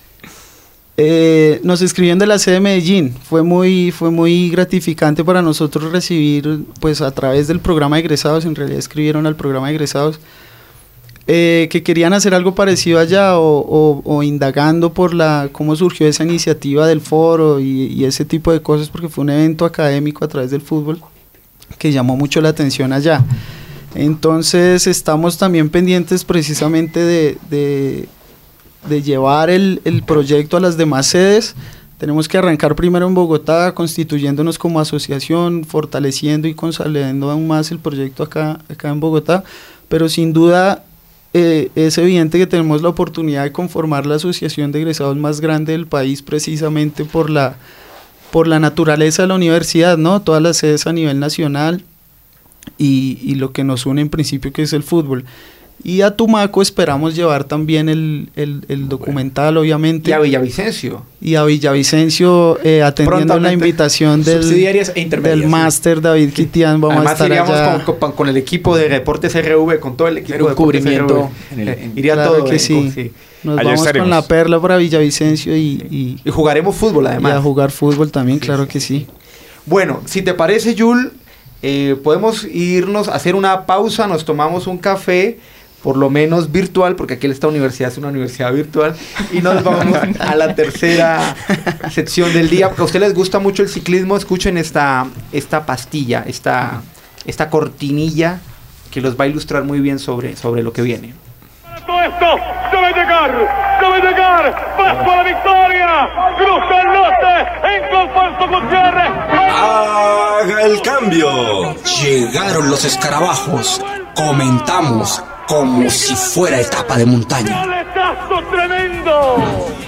eh, nos escribieron de la sede de Medellín. Fue muy, fue muy gratificante para nosotros recibir, pues a través del programa de egresados, en realidad escribieron al programa de egresados, eh, que querían hacer algo parecido allá, o, o, o indagando por la cómo surgió esa iniciativa del foro y, y ese tipo de cosas, porque fue un evento académico a través del fútbol que llamó mucho la atención allá. Entonces estamos también pendientes precisamente de, de, de llevar el, el proyecto a las demás sedes. Tenemos que arrancar primero en Bogotá, constituyéndonos como asociación, fortaleciendo y consolidando aún más el proyecto acá, acá en Bogotá, pero sin duda eh, es evidente que tenemos la oportunidad de conformar la asociación de egresados más grande del país, precisamente por la, por la naturaleza de la universidad, ¿no? Todas las sedes a nivel nacional, y, y lo que nos une en principio, que es el fútbol. Y a Tumaco esperamos llevar también el, el, el documental, obviamente. Y a Villavicencio. Y a Villavicencio, eh, atendiendo la Prontamente. invitación del, Subsidiarias e intermedias, del sí. máster David Quitián. Vamos Además a estar iríamos allá. con, con, con el equipo de Deportes R V, con todo el equipo Hacer un de Deportes cubrimiento R V. en el- Eh, en- iría Claro todo que en- sí. sí. Nos Allá vamos estaremos. con la perla para Villavicencio y, y, Y jugaremos fútbol y además. a jugar fútbol también, claro que sí. Bueno, si te parece, Yul, eh, podemos irnos a hacer una pausa, nos tomamos un café, por lo menos virtual, porque aquí esta universidad es una universidad virtual, y nos vamos a la tercera sección del día. Porque a ustedes les gusta mucho el ciclismo, escuchen esta, esta pastilla, esta, esta cortinilla que los va a ilustrar muy bien sobre, sobre lo que viene. Todo esto debe llegar, debe llegar, paso a la victoria, cruza el norte, en Alfonso Gutiérrez. Haga el cambio. Llegaron los escarabajos. Comentamos como si fuera etapa de montaña. ¡Coletazo tremendo!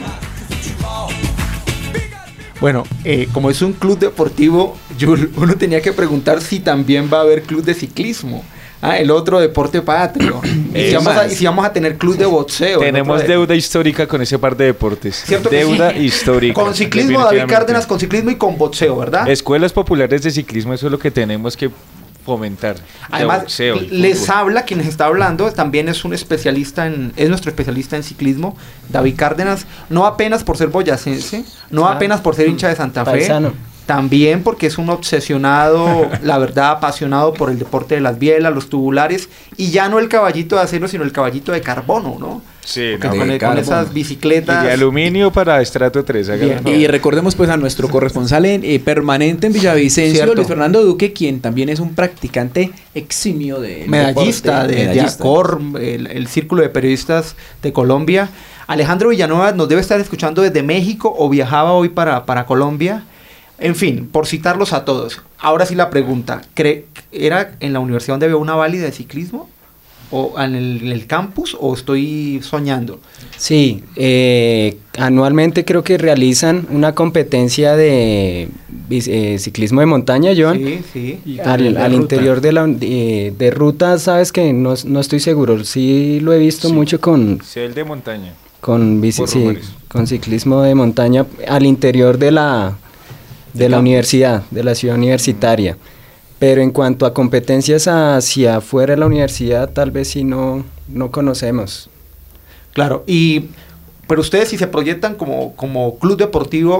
Bueno, eh, como es un club deportivo, Yul, uno tenía que preguntar si también va a haber club de ciclismo. Ah, el otro deporte patrio. Y si, vamos a, y si vamos a tener club de boxeo. Tenemos de... deuda histórica con ese par de deportes. Deuda sí? histórica. Con ciclismo, David Cárdenas, con ciclismo y con boxeo, ¿verdad? Escuelas populares de ciclismo, eso es lo que tenemos que fomentar. Además, boxeo, les fútbol. habla, quien les está hablando, también es un especialista en, es nuestro especialista en ciclismo, David Cárdenas, no apenas por ser boyacense, no ah, apenas por ser hincha de Santa Fe, paisano. También porque es un obsesionado, la verdad, apasionado por el deporte de las bielas, los tubulares, y ya no el caballito de acero, sino el caballito de carbono, ¿no? Sí, no, con, el, con esas bicicletas. Y de aluminio para estrato tres. Bien, y recordemos pues a nuestro corresponsal en, eh, permanente en Villavicencio, Cierto. Luis Fernando Duque, quien también es un practicante eximio de medallista deporte, de, medallista. de ACOR, el, el Círculo de Periodistas de Colombia. Alejandro Villanueva nos debe estar escuchando desde México o viajaba hoy para, para Colombia. En fin, por citarlos a todos. Ahora sí la pregunta, ¿cree, ¿era en la universidad donde había una válida de ciclismo? ¿O en el, en el campus? ¿O estoy soñando? Sí, eh, anualmente creo que realizan una competencia de eh, ciclismo de montaña, Joan. Sí, sí. Al, al interior de la de, de ruta, sabes que no, no estoy seguro. Sí lo he visto sí. mucho con... Sí, el de montaña. Con, bici, sí, con ciclismo de montaña al interior de la... de la universidad, de la ciudad universitaria. Pero en cuanto a competencias hacia afuera de la universidad, tal vez sí no, no conocemos. Claro, y pero ustedes si se proyectan como, como club deportivo,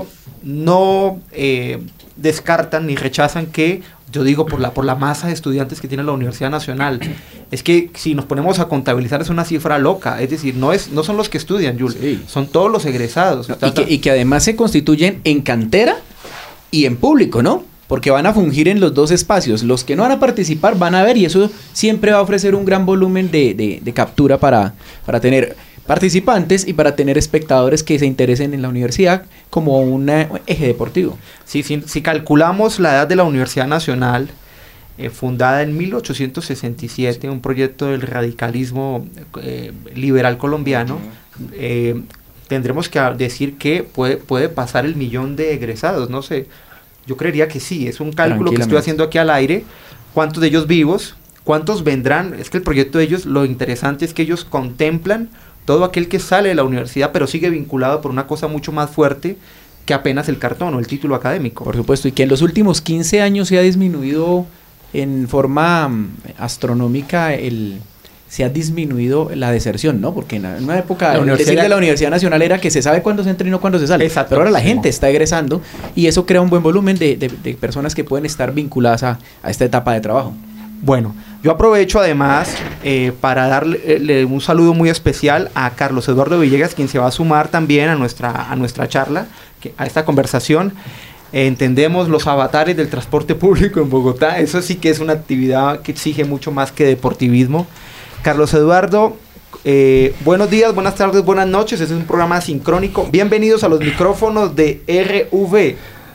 no eh, descartan ni rechazan que, yo digo por la, por la masa de estudiantes que tiene la Universidad Nacional, es que si nos ponemos a contabilizar es una cifra loca, es decir, no es no son los que estudian, Jules, sí. son todos los egresados. No, y, que, y que además se constituyen en cantera y en público, ¿no? Porque van a fungir en los dos espacios. Los que no van a participar van a ver y eso siempre va a ofrecer un gran volumen de, de, de captura para, para tener participantes y para tener espectadores que se interesen en la universidad como un eje deportivo. Sí, sí, si calculamos la edad de la Universidad Nacional, eh, fundada en mil ochocientos sesenta y siete, un proyecto del radicalismo eh, liberal colombiano, eh, tendremos que decir que puede, puede pasar el millón de egresados, no sé. Yo creería que sí, es un cálculo que estoy haciendo aquí al aire. ¿Cuántos de ellos vivos? ¿Cuántos vendrán? Es que el proyecto de ellos, lo interesante es que ellos contemplan todo aquel que sale de la universidad, pero sigue vinculado por una cosa mucho más fuerte que apenas el cartón o el título académico. Por supuesto, y que en los últimos quince años se ha disminuido en forma um, astronómica el... se ha disminuido la deserción, ¿no? Porque en una época el decir de la Universidad Nacional era que se sabe cuándo se entra y no cuándo se sale. Exacto. Pero ahora la gente está egresando y eso crea un buen volumen de, de, de personas que pueden estar vinculadas a, a esta etapa de trabajo. Bueno, yo aprovecho además eh, para darle eh, un saludo muy especial a Carlos Eduardo Villegas, quien se va a sumar también a nuestra, a nuestra charla, que, a esta conversación. Eh, entendemos los avatares del transporte público en Bogotá, eso sí que es una actividad que exige mucho más que deportivismo. Carlos Eduardo, eh, buenos días, buenas tardes, buenas noches. Este es un programa sincrónico. Bienvenidos a los micrófonos de R V.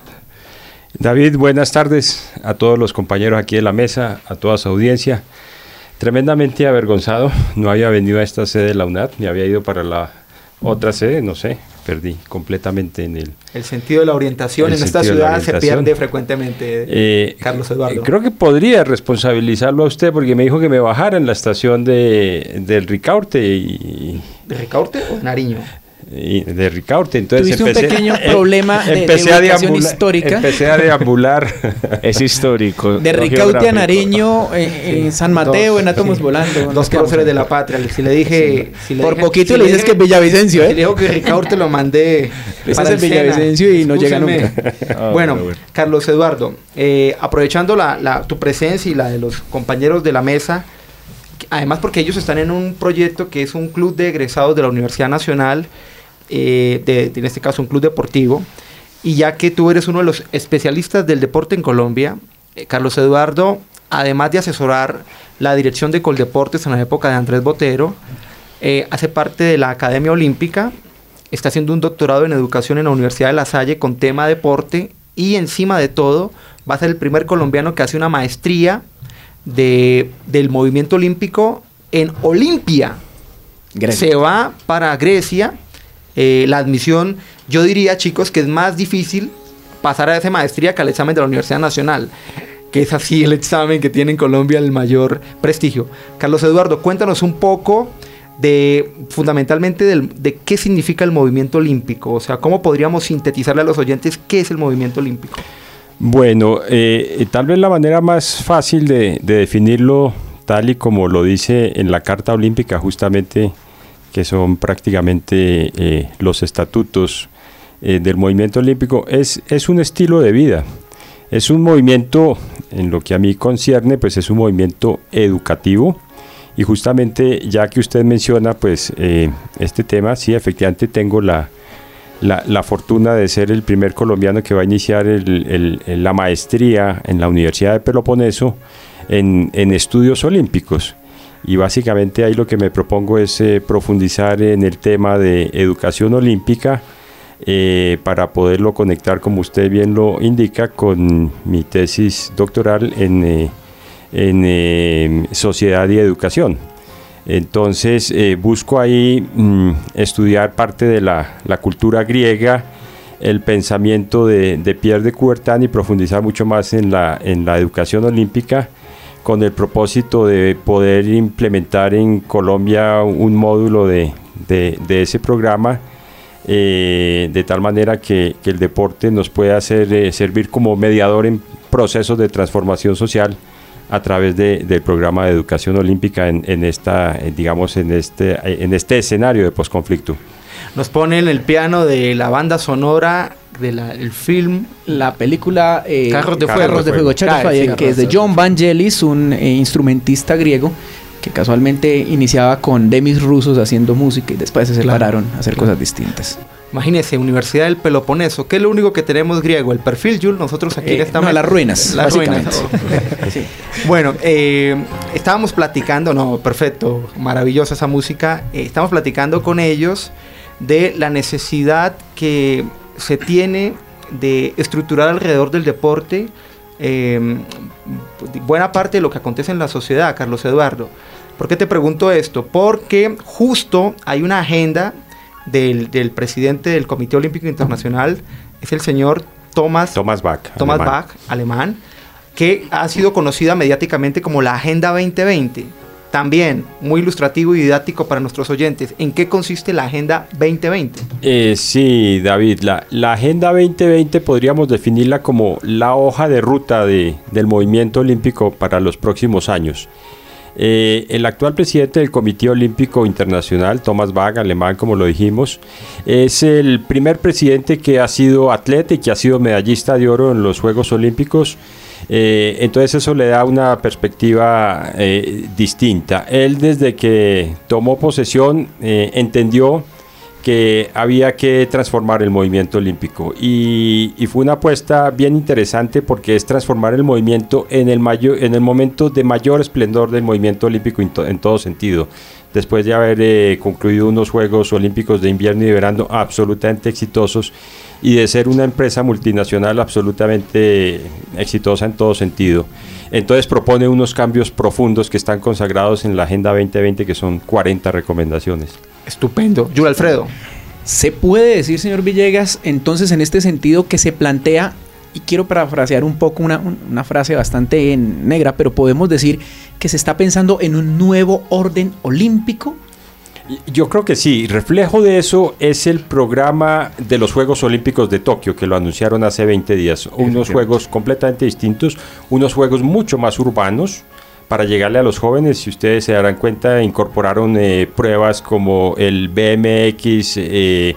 David, buenas tardes a todos los compañeros aquí de la mesa, a toda su audiencia. Tremendamente avergonzado, no había venido a esta sede de la UNAD, ni había ido para la otra sede, no sé, perdí completamente en el... El sentido de la orientación en esta ciudad se pierde frecuentemente, eh, Carlos Eduardo. Eh, creo que podría responsabilizarlo a usted porque me dijo que me bajara en la estación de, del Ricaurte y... ¿De Ricaurte o de Nariño? Y de Ricaurte, entonces tuviste empecé, un pequeño problema de, empecé de a ubicación deambular, histórica. Empecé a deambular. Es histórico. De Ricaurte a Nariño, eh, en San Mateo, dos, en Átomos sí. Volando. Dos próceres de la patria. Si le dije... Sí. Si le Por dije, poquito si le dices dije, que es Villavicencio, ¿eh? Si le digo que Ricaurte lo mandé para el Villavicencio y no llega nunca. Oh, bueno, bueno, Carlos Eduardo, eh, aprovechando la, la, tu presencia y la de los compañeros de la mesa, además porque ellos están en un proyecto que es un club de egresados de la Universidad Nacional, Eh, de, de, en este caso un club deportivo, y ya que tú eres uno de los especialistas del deporte en Colombia, eh, Carlos Eduardo, además de asesorar la dirección de Coldeportes en la época de Andrés Botero, eh, hace parte de la Academia Olímpica, está haciendo un doctorado en educación en la Universidad de La Salle con tema deporte, y encima de todo va a ser el primer colombiano que hace una maestría de, del movimiento olímpico en Olimpia. Grecia. Se va para Grecia. Eh, la admisión, yo diría, chicos, que es más difícil pasar a esa maestría que al examen de la Universidad Nacional. que es así el examen que tiene en Colombia el mayor prestigio. Carlos Eduardo, cuéntanos un poco de, fundamentalmente, del, de qué significa el movimiento olímpico. O sea, ¿cómo podríamos sintetizarle a los oyentes qué es el movimiento olímpico? Bueno, eh, tal vez la manera más fácil de, de definirlo, tal y como lo dice en la Carta Olímpica, justamente, que son prácticamente eh, los estatutos eh, del movimiento olímpico, es, es un estilo de vida. Es un movimiento, en lo que a mí concierne, pues es un movimiento educativo. Y justamente, ya que usted menciona pues eh, este tema, sí, efectivamente tengo la, la, la fortuna de ser el primer colombiano que va a iniciar el, el, el, la maestría en la Universidad de Peloponeso en, en estudios olímpicos. Y básicamente ahí lo que me propongo es eh, profundizar en el tema de educación olímpica eh, para poderlo conectar, como usted bien lo indica, con mi tesis doctoral en, eh, en eh, sociedad y educación. Entonces eh, busco ahí mm, estudiar parte de la, la cultura griega, el pensamiento de, de Pierre de Coubertin y profundizar mucho más en la, en la educación olímpica, con el propósito de poder implementar en Colombia un módulo de, de, de ese programa, eh, de tal manera que, que el deporte nos pueda hacer, eh, servir como mediador en procesos de transformación social a través de, del programa de educación olímpica en, en, esta, digamos, en, este, en este escenario de posconflicto. Nos ponen el piano de la banda sonora del film, la película eh, Carros de Fuego, Carros de Fuego, Charles Fire, que es de John Vangelis, un eh, instrumentista griego que casualmente iniciaba con demis rusos haciendo música y después se separaron claro, a hacer claro. cosas distintas. Imagínese, Universidad del Peloponeso, ¿qué es lo único que tenemos griego? El perfil, Jules, nosotros aquí eh, estamos... No, las ruinas, las básicamente. Ruinas. Sí. Bueno, eh, estábamos platicando, no, perfecto, maravillosa esa música, eh, estamos platicando con ellos de la necesidad que se tiene de estructurar alrededor del deporte eh, buena parte de lo que acontece en la sociedad, Carlos Eduardo. ¿Por qué te pregunto esto? Porque justo hay una agenda del, del presidente del Comité Olímpico Internacional, es el señor Thomas, Thomas Bach, Thomas alemán. Bach, alemán, que ha sido conocida mediáticamente como la Agenda veinte veinte. También muy ilustrativo y didáctico para nuestros oyentes. ¿En qué consiste la Agenda veinte veinte? Eh, sí, David, la, la Agenda veinte veinte podríamos definirla como la hoja de ruta de, del movimiento olímpico para los próximos años. Eh, el actual presidente del Comité Olímpico Internacional, Thomas Bach, alemán, como lo dijimos, es el primer presidente que ha sido atleta y que ha sido medallista de oro en los Juegos Olímpicos. Eh, entonces eso le da una perspectiva eh, distinta. Él, desde que tomó posesión, eh, entendió que había que transformar el movimiento olímpico y, y fue una apuesta bien interesante porque es transformar el movimiento en el, mayor, en el momento de mayor esplendor del movimiento olímpico en, to, en todo sentido. Después de haber eh, concluido unos Juegos Olímpicos de invierno y de verano absolutamente exitosos y de ser una empresa multinacional absolutamente exitosa en todo sentido. Entonces propone unos cambios profundos que están consagrados en la Agenda veinte veinte, que son cuarenta recomendaciones. Estupendo. Julio Alfredo. Se puede decir, señor Villegas, entonces en este sentido que se plantea, y quiero parafrasear un poco una, una frase bastante negra, pero podemos decir que se está pensando en un nuevo orden olímpico. Yo creo que sí, reflejo de eso es el programa de los Juegos Olímpicos de Tokio, que lo anunciaron hace veinte días, unos juegos completamente distintos, unos juegos mucho más urbanos, para llegarle a los jóvenes. Si ustedes se darán cuenta, incorporaron eh, pruebas como el B M X, eh,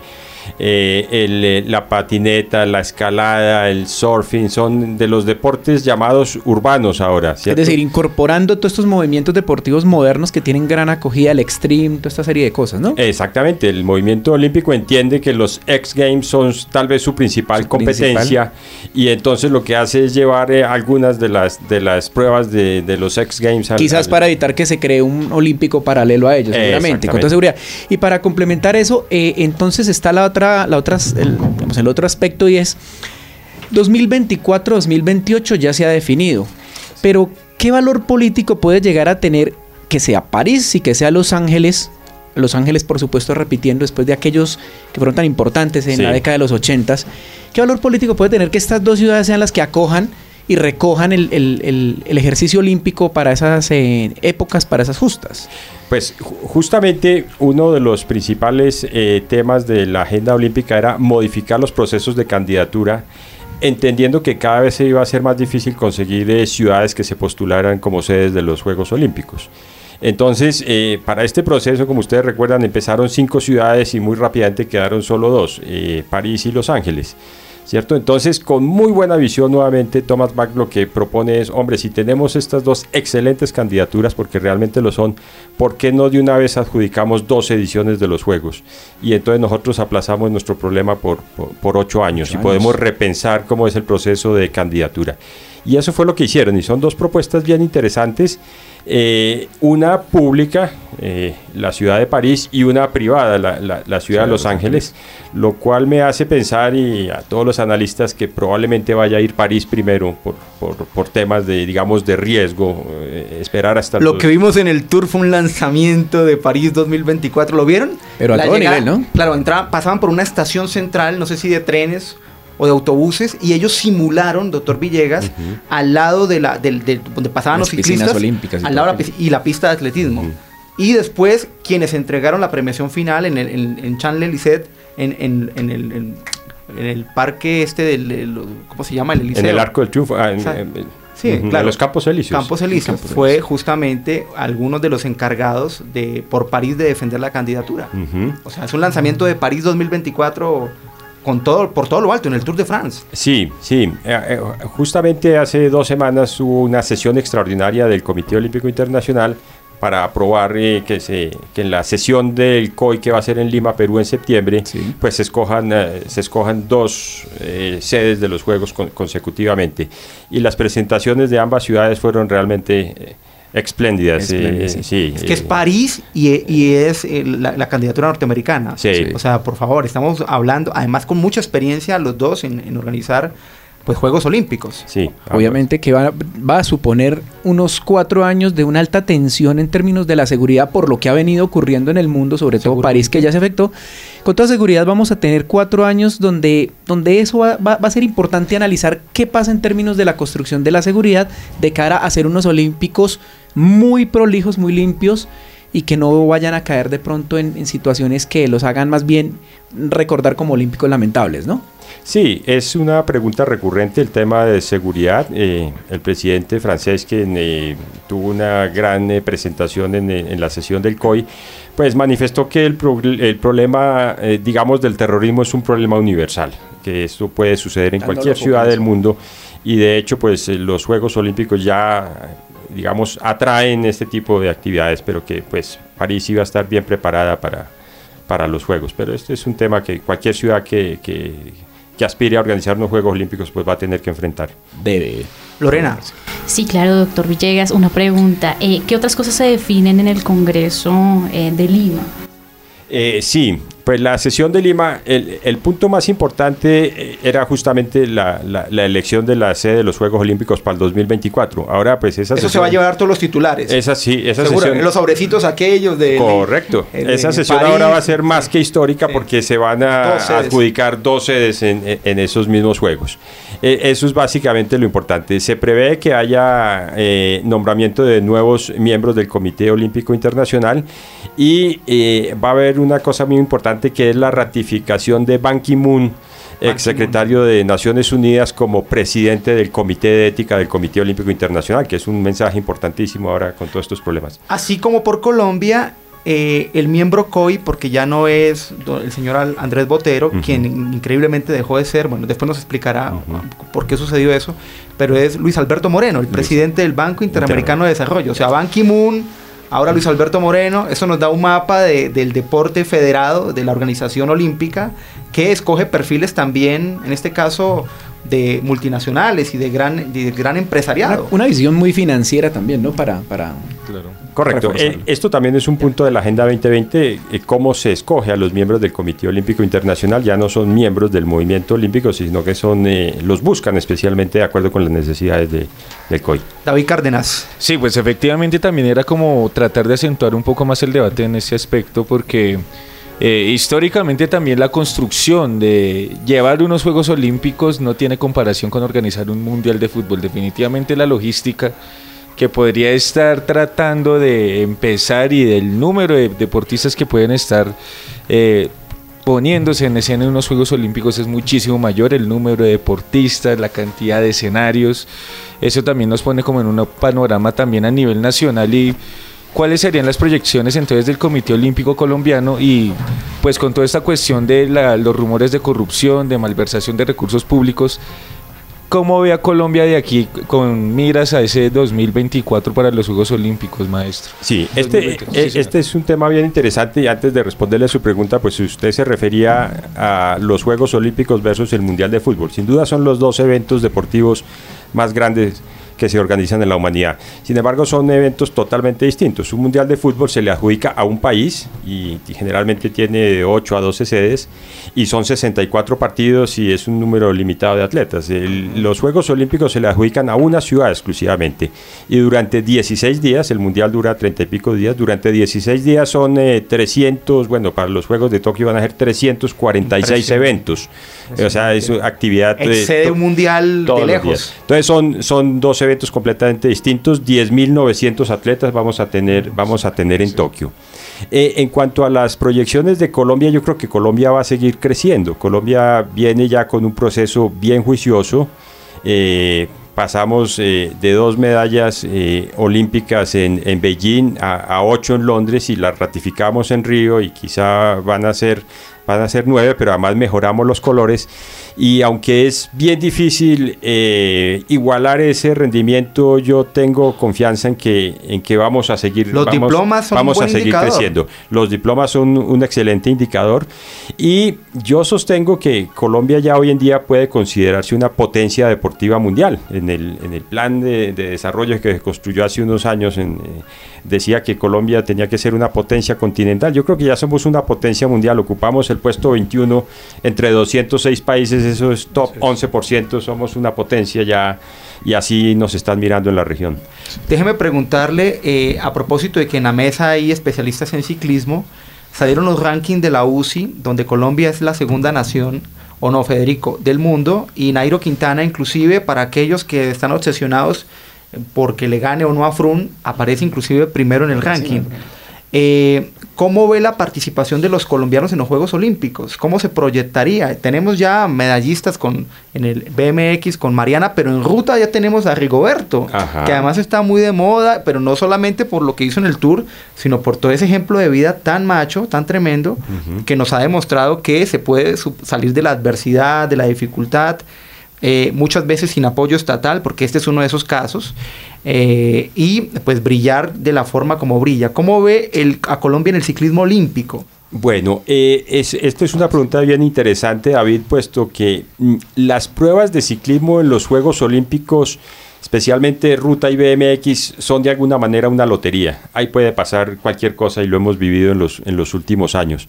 eh, el, la patineta, la escalada, el surfing, son de los deportes llamados urbanos ahora, ¿cierto? Es decir, incorporando todos estos movimientos deportivos modernos que tienen gran acogida, el extreme, toda esta serie de cosas, ¿no? Exactamente, el movimiento olímpico entiende que los X Games son tal vez su principal su competencia principal. Y entonces lo que hace es llevar eh, algunas de las, de las pruebas de, de los X Games al, quizás al... para evitar que se cree un olímpico paralelo a ellos, seguramente, con toda seguridad. Y para complementar eso, eh, entonces está la otra La otra, el, digamos, el otro aspecto, y es dos mil veinticuatro dos mil veintiocho ya se ha definido, pero ¿qué valor político puede llegar a tener que sea París y que sea Los Ángeles? Los Ángeles, por supuesto, repitiendo después de aquellos que fueron tan importantes en sí. la década de los ochentas. ¿Qué valor político puede tener que estas dos ciudades sean las que acojan y recojan el, el, el, el ejercicio olímpico para esas eh, épocas, para esas justas? Pues justamente uno de los principales eh, temas de la agenda olímpica era modificar los procesos de candidatura, entendiendo que cada vez se iba a hacer más difícil conseguir eh, ciudades que se postularan como sedes de los Juegos Olímpicos. Entonces, eh, para este proceso, como ustedes recuerdan, empezaron cinco ciudades y muy rápidamente quedaron solo dos, eh, París y Los Ángeles, ¿cierto? Entonces, con muy buena visión nuevamente, Thomas Bach lo que propone es, hombre, si tenemos estas dos excelentes candidaturas, porque realmente lo son, ¿por qué no de una vez adjudicamos dos ediciones de los Juegos? Y entonces nosotros aplazamos nuestro problema por, por, por ocho años ocho y podemos años. repensar cómo es el proceso de candidatura. Y eso fue lo que hicieron, y son dos propuestas bien interesantes. Eh, una pública, eh, la ciudad de París, y una privada, la, la, la ciudad de Los Ángeles, lo cual me hace pensar, y a todos los analistas, que probablemente vaya a ir París primero por, por, por temas de, digamos, de riesgo, eh, esperar hasta... Lo que vimos en el Tour fue un lanzamiento de París dos mil veinticuatro, ¿lo vieron? Pero a todo llegada, nivel, ¿no? Claro, entraban, pasaban por una estación central, no sé si de trenes o de autobuses, y ellos simularon, doctor Villegas, uh-huh. al lado de la del, del, donde pasaban las los ciclistas, olímpicas y, al lado la, y la pista de atletismo. Uh-huh. Y después, quienes entregaron la premiación final en, el, en, en Champs-Élysées, en, en, en, el, en, en el parque este del, del, ¿cómo se llama? El Elíseo. En el Arco del Triunfo. Ah, en, en, sí, uh-huh. claro. En los Campos Elíseos. Campos Elíseos. Fue justamente algunos de los encargados de por París de defender la candidatura. Uh-huh. O sea, es un lanzamiento de París dos mil veinticuatro... con todo, por todo lo alto, en el Tour de France. Sí, sí. Eh, eh, justamente hace dos semanas hubo una sesión extraordinaria del Comité Olímpico Internacional para aprobar eh, que, se, que en la sesión del C O I que va a ser en Lima, Perú, en septiembre, sí. pues se escojan, eh, se escojan dos eh, sedes de los Juegos con, consecutivamente. Y las presentaciones de ambas ciudades fueron realmente... Eh, Espléndidas, eh, sí. sí. Es que es París y, y es eh, la, la candidatura norteamericana. Sí. O sea, por favor, estamos hablando, además con mucha experiencia los dos en, en organizar pues Juegos Olímpicos. Sí. Obviamente que va, va a suponer unos cuatro años de una alta tensión en términos de la seguridad por lo que ha venido ocurriendo en el mundo, sobre todo París, que ya se afectó. Con toda seguridad vamos a tener cuatro años donde, donde eso va, va, va a ser importante analizar qué pasa en términos de la construcción de la seguridad de cara a hacer unos olímpicos muy prolijos, muy limpios, y que no vayan a caer de pronto en, en situaciones que los hagan más bien recordar como olímpicos lamentables, ¿no? Sí, es una pregunta recurrente el tema de seguridad. Eh, el presidente francés, que eh, tuvo una gran eh, presentación en, en la sesión del C O I, pues manifestó que el, pro, el problema, eh, digamos, del terrorismo es un problema universal, que esto puede suceder en Dándolo cualquier ciudad del mundo, y de hecho, pues eh, los Juegos Olímpicos ya, digamos, atraen este tipo de actividades, pero que pues París iba a estar bien preparada para, para los Juegos. Pero este es un tema que cualquier ciudad que... que que aspire a organizar unos Juegos Olímpicos pues va a tener que enfrentar. Debe. Lorena. Sí, claro, doctor Villegas, una pregunta. Eh, ¿Qué otras cosas se definen en el Congreso eh, de Lima? Eh, sí, pues la sesión de Lima, el, el punto más importante era justamente la, la, la elección de la sede de los Juegos Olímpicos para el dos mil veinticuatro. Ahora, pues esa Eso sesión, se va a llevar todos los titulares. Esa sí, esa Seguro, sesión. Los sobrecitos aquellos de... Correcto. De, de, esa de sesión París, ahora va a ser más que histórica porque se van a dos adjudicar dos sedes en, en esos mismos Juegos. Eh, eso es básicamente lo importante. Se prevé que haya eh, nombramiento de nuevos miembros del Comité Olímpico Internacional y eh, va a haber una cosa muy importante que es la ratificación de Ban Ki-moon, exsecretario de Naciones Unidas, como presidente del Comité de Ética del Comité Olímpico Internacional, que es un mensaje importantísimo ahora con todos estos problemas. Así como por Colombia, eh, el miembro C O I, porque ya no es el señor Andrés Botero, uh-huh. quien increíblemente dejó de ser, bueno, después nos explicará uh-huh. por qué sucedió eso, pero es Luis Alberto Moreno, el Luis. presidente del Banco Interamericano de Desarrollo. O sea, Ban Ki-moon, ahora Luis Alberto Moreno. Eso nos da un mapa de, del deporte federado, de la organización olímpica, que escoge perfiles también, en este caso, de multinacionales y de gran, de gran empresariado. Una, una visión muy financiera también, ¿no? Para, para claro. Correcto. Eh, esto también es un punto de la Agenda veinte veinte, eh, cómo se escoge a los miembros del Comité Olímpico Internacional. Ya no son miembros del movimiento olímpico, sino que son eh, los buscan especialmente de acuerdo con las necesidades de, del C O I. David Cárdenas. Sí, pues efectivamente también era como tratar de acentuar un poco más el debate en ese aspecto, porque Eh, históricamente también la construcción de llevar unos Juegos Olímpicos no tiene comparación con organizar un Mundial de Fútbol. Definitivamente la logística que podría estar tratando de empezar y del número de deportistas que pueden estar eh, poniéndose en escena en unos Juegos Olímpicos es muchísimo mayor, el número de deportistas, la cantidad de escenarios. Eso también nos pone como en un panorama también a nivel nacional. Y ¿cuáles serían las proyecciones entonces del Comité Olímpico Colombiano? Y pues con toda esta cuestión de la, los rumores de corrupción, de malversación de recursos públicos, ¿cómo ve a Colombia de aquí con miras a ese dos mil veinticuatro para los Juegos Olímpicos, maestro? Sí, este, eh, este es un tema bien interesante, y antes de responderle a su pregunta, pues usted se refería a los Juegos Olímpicos versus el Mundial de Fútbol. Sin duda son los dos eventos deportivos más grandes que se organizan en la humanidad. Sin embargo, son eventos totalmente distintos. Un Mundial de Fútbol se le adjudica a un país y, y generalmente tiene de ocho a doce sedes y son sesenta y cuatro partidos y es un número limitado de atletas. El, los Juegos Olímpicos se le adjudican a una ciudad exclusivamente y durante dieciséis días, el Mundial dura treinta y pico días, durante dieciséis días son eh, trescientos, bueno, para los Juegos de Tokio van a ser trescientos cuarenta y seis eventos. O sea, es actividad... Excede un mundial de lejos. Entonces son, son dos eventos completamente distintos, diez mil novecientos atletas vamos a tener, vamos a tener en sí. Tokio. Eh, en cuanto a las proyecciones de Colombia, yo creo que Colombia va a seguir creciendo. Colombia viene ya con un proceso bien juicioso. Eh, pasamos eh, de dos medallas eh, olímpicas en, en Beijing a, a ocho en Londres y las ratificamos en Río y quizá van a ser... van a ser nueve, pero además mejoramos los colores. Y aunque es bien difícil eh, igualar ese rendimiento, yo tengo confianza en que, en que vamos a seguir, los vamos, diplomas son vamos un buen a seguir indicador. creciendo. Los diplomas son un excelente indicador. Y yo sostengo que Colombia ya hoy en día puede considerarse una potencia deportiva mundial. En el, en el plan de, de desarrollo que se construyó hace unos años, en, eh, decía que Colombia tenía que ser una potencia continental. Yo creo que ya somos una potencia mundial. Ocupamos el puesto veintiuno entre doscientos seis países, eso es top once por ciento, somos una potencia ya y así nos están mirando en la región. Déjeme preguntarle, eh, a propósito de que en la mesa hay especialistas en ciclismo, salieron los rankings de la U C I, donde Colombia es la segunda nación, o no, Federico, del mundo, y Nairo Quintana, inclusive para aquellos que están obsesionados porque le gane o no a Froome, aparece inclusive primero en el ranking. Eh, ¿Cómo ve la participación de los colombianos en los Juegos Olímpicos? ¿Cómo se proyectaría? Tenemos ya medallistas con, en el B M X con Mariana, pero en ruta ya tenemos a Rigoberto, Ajá. que además está muy de moda, pero no solamente por lo que hizo en el Tour, sino por todo ese ejemplo de vida tan macho, tan tremendo, uh-huh. que nos ha demostrado que se puede salir de la adversidad, de la dificultad, eh, muchas veces sin apoyo estatal, porque este es uno de esos casos, eh, y pues brillar de la forma como brilla. ¿Cómo ve el, a Colombia en el ciclismo olímpico? Bueno, eh, es, esto es una pregunta bien interesante, David, puesto que mm, las pruebas de ciclismo en los Juegos Olímpicos, especialmente ruta y B M X, son de alguna manera una lotería. Ahí puede pasar cualquier cosa y lo hemos vivido en los, en los últimos años.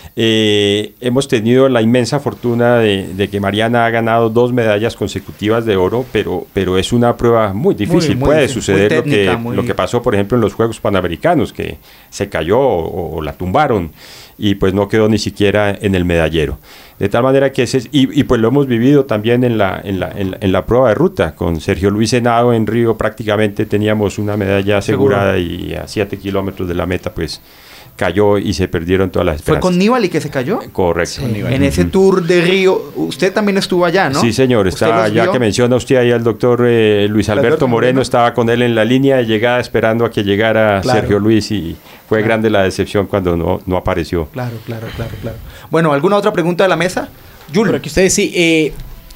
Eh, hemos tenido la inmensa fortuna de, de que Mariana ha ganado dos medallas consecutivas de oro, pero, pero es una prueba muy difícil. Muy, muy Puede difícil, suceder técnica, lo, que, muy... lo que pasó, por ejemplo, en los Juegos Panamericanos, que se cayó o, o la tumbaron y pues no quedó ni siquiera en el medallero. De tal manera que ese, y, y pues lo hemos vivido también en la, en, la, en, la, en la prueba de ruta, con Sergio Luis Henao en Río prácticamente teníamos una medalla asegurada y a siete kilómetros de la meta pues cayó y se perdieron todas las esperanzas. ¿Fue con Nibali que se cayó? Correcto. Sí, en ese tour de Río, usted también estuvo allá, ¿no? Sí, señor, está, ya que menciona usted ahí al doctor eh, Luis Alberto, Alberto Moreno, Moreno, estaba con él en la línea de llegada esperando a que llegara claro. Sergio Luis y fue claro. grande la decepción cuando no, no apareció. Claro, claro, claro, claro. Bueno, ¿alguna otra pregunta de la mesa? Julio. Pero que ustedes sí, eh,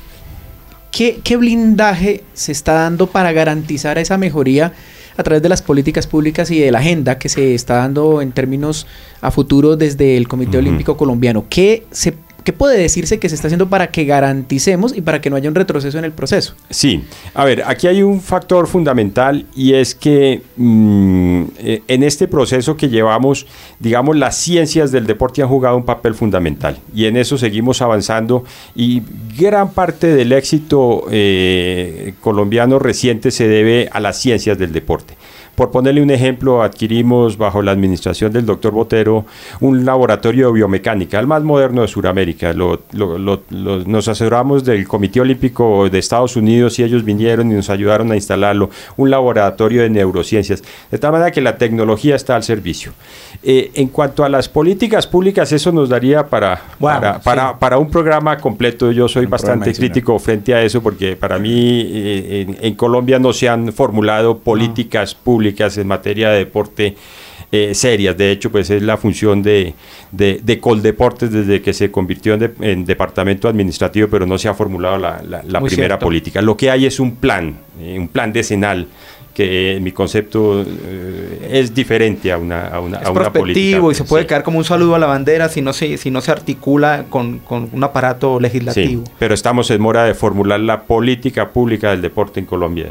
¿qué, ¿qué blindaje se está dando para garantizar esa mejoría a través de las políticas públicas y de la agenda que se está dando en términos a futuro desde el Comité uh-huh. Olímpico Colombiano? ¿Qué, se, ¿Qué puede decirse que se está haciendo para que garanticemos y para que no haya un retroceso en el proceso? Sí, a ver, aquí hay un factor fundamental y es que mmm, en este proceso que llevamos, digamos, las ciencias del deporte han jugado un papel fundamental y en eso seguimos avanzando y gran parte del éxito eh, colombiano reciente se debe a las ciencias del deporte. Por ponerle un ejemplo, adquirimos bajo la administración del doctor Botero un laboratorio de biomecánica, el más moderno de Sudamérica. Lo, lo, lo, lo, nos asesoramos del Comité Olímpico de Estados Unidos y ellos vinieron y nos ayudaron a instalarlo, un laboratorio de neurociencias, de tal manera que la tecnología está al servicio. Eh, en cuanto a las políticas públicas, eso nos daría para, wow, para, para, sí. para un programa completo. Yo soy un bastante crítico frente a eso, porque para mí eh, en, en Colombia no se han formulado políticas no. públicas en materia de deporte eh, serias. De hecho, pues es la función de, de, de Coldeportes desde que se convirtió en, de, en departamento administrativo, pero no se ha formulado la, la, la primera cierto. política. Lo que hay es un plan, eh, un plan decenal, que en mi concepto eh, es diferente a una, a una, es a una política. Y se puede sí. quedar como un saludo a la bandera si no se, si no se articula con, con un aparato legislativo. Sí, pero estamos en mora de formular la política pública del deporte en Colombia.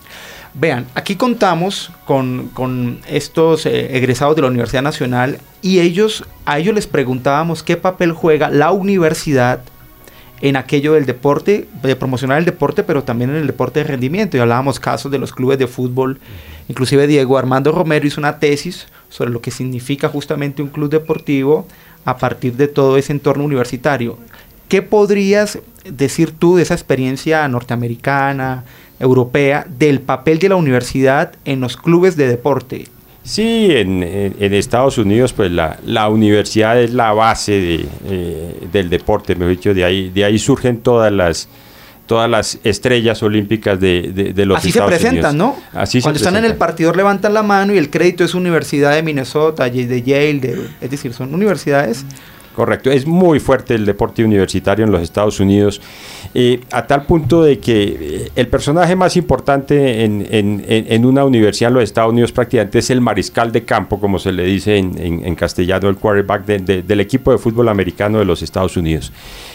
Vean, aquí contamos con, con estos eh, egresados de la Universidad Nacional y ellos, a ellos les preguntábamos qué papel juega la universidad en aquello del deporte, de promocionar el deporte, pero también en el deporte de rendimiento. Y hablábamos casos de los clubes de fútbol. Inclusive Diego Armando Romero hizo una tesis sobre lo que significa justamente un club deportivo a partir de todo ese entorno universitario. ¿Qué podrías decir tú de esa experiencia norteamericana, europea, del papel de la universidad en los clubes de deporte? Sí, en, en, en Estados Unidos pues la, la universidad es la base de, eh, del deporte, mejor dicho, de ahí, de ahí surgen todas las todas las estrellas olímpicas de, de, de los Así Estados se presentan, Unidos. ¿no? Así Cuando se están presentan. en el partidor levantan la mano y el crédito es Universidad de Minnesota, de Yale, de, es decir, son universidades. Correcto, es muy fuerte el deporte universitario en los Estados Unidos, eh, a tal punto de que eh, el personaje más importante en, en, en una universidad en los Estados Unidos prácticamente es el mariscal de campo, como se le dice en, en, en castellano, el quarterback de, de, del equipo de fútbol americano de los Estados Unidos.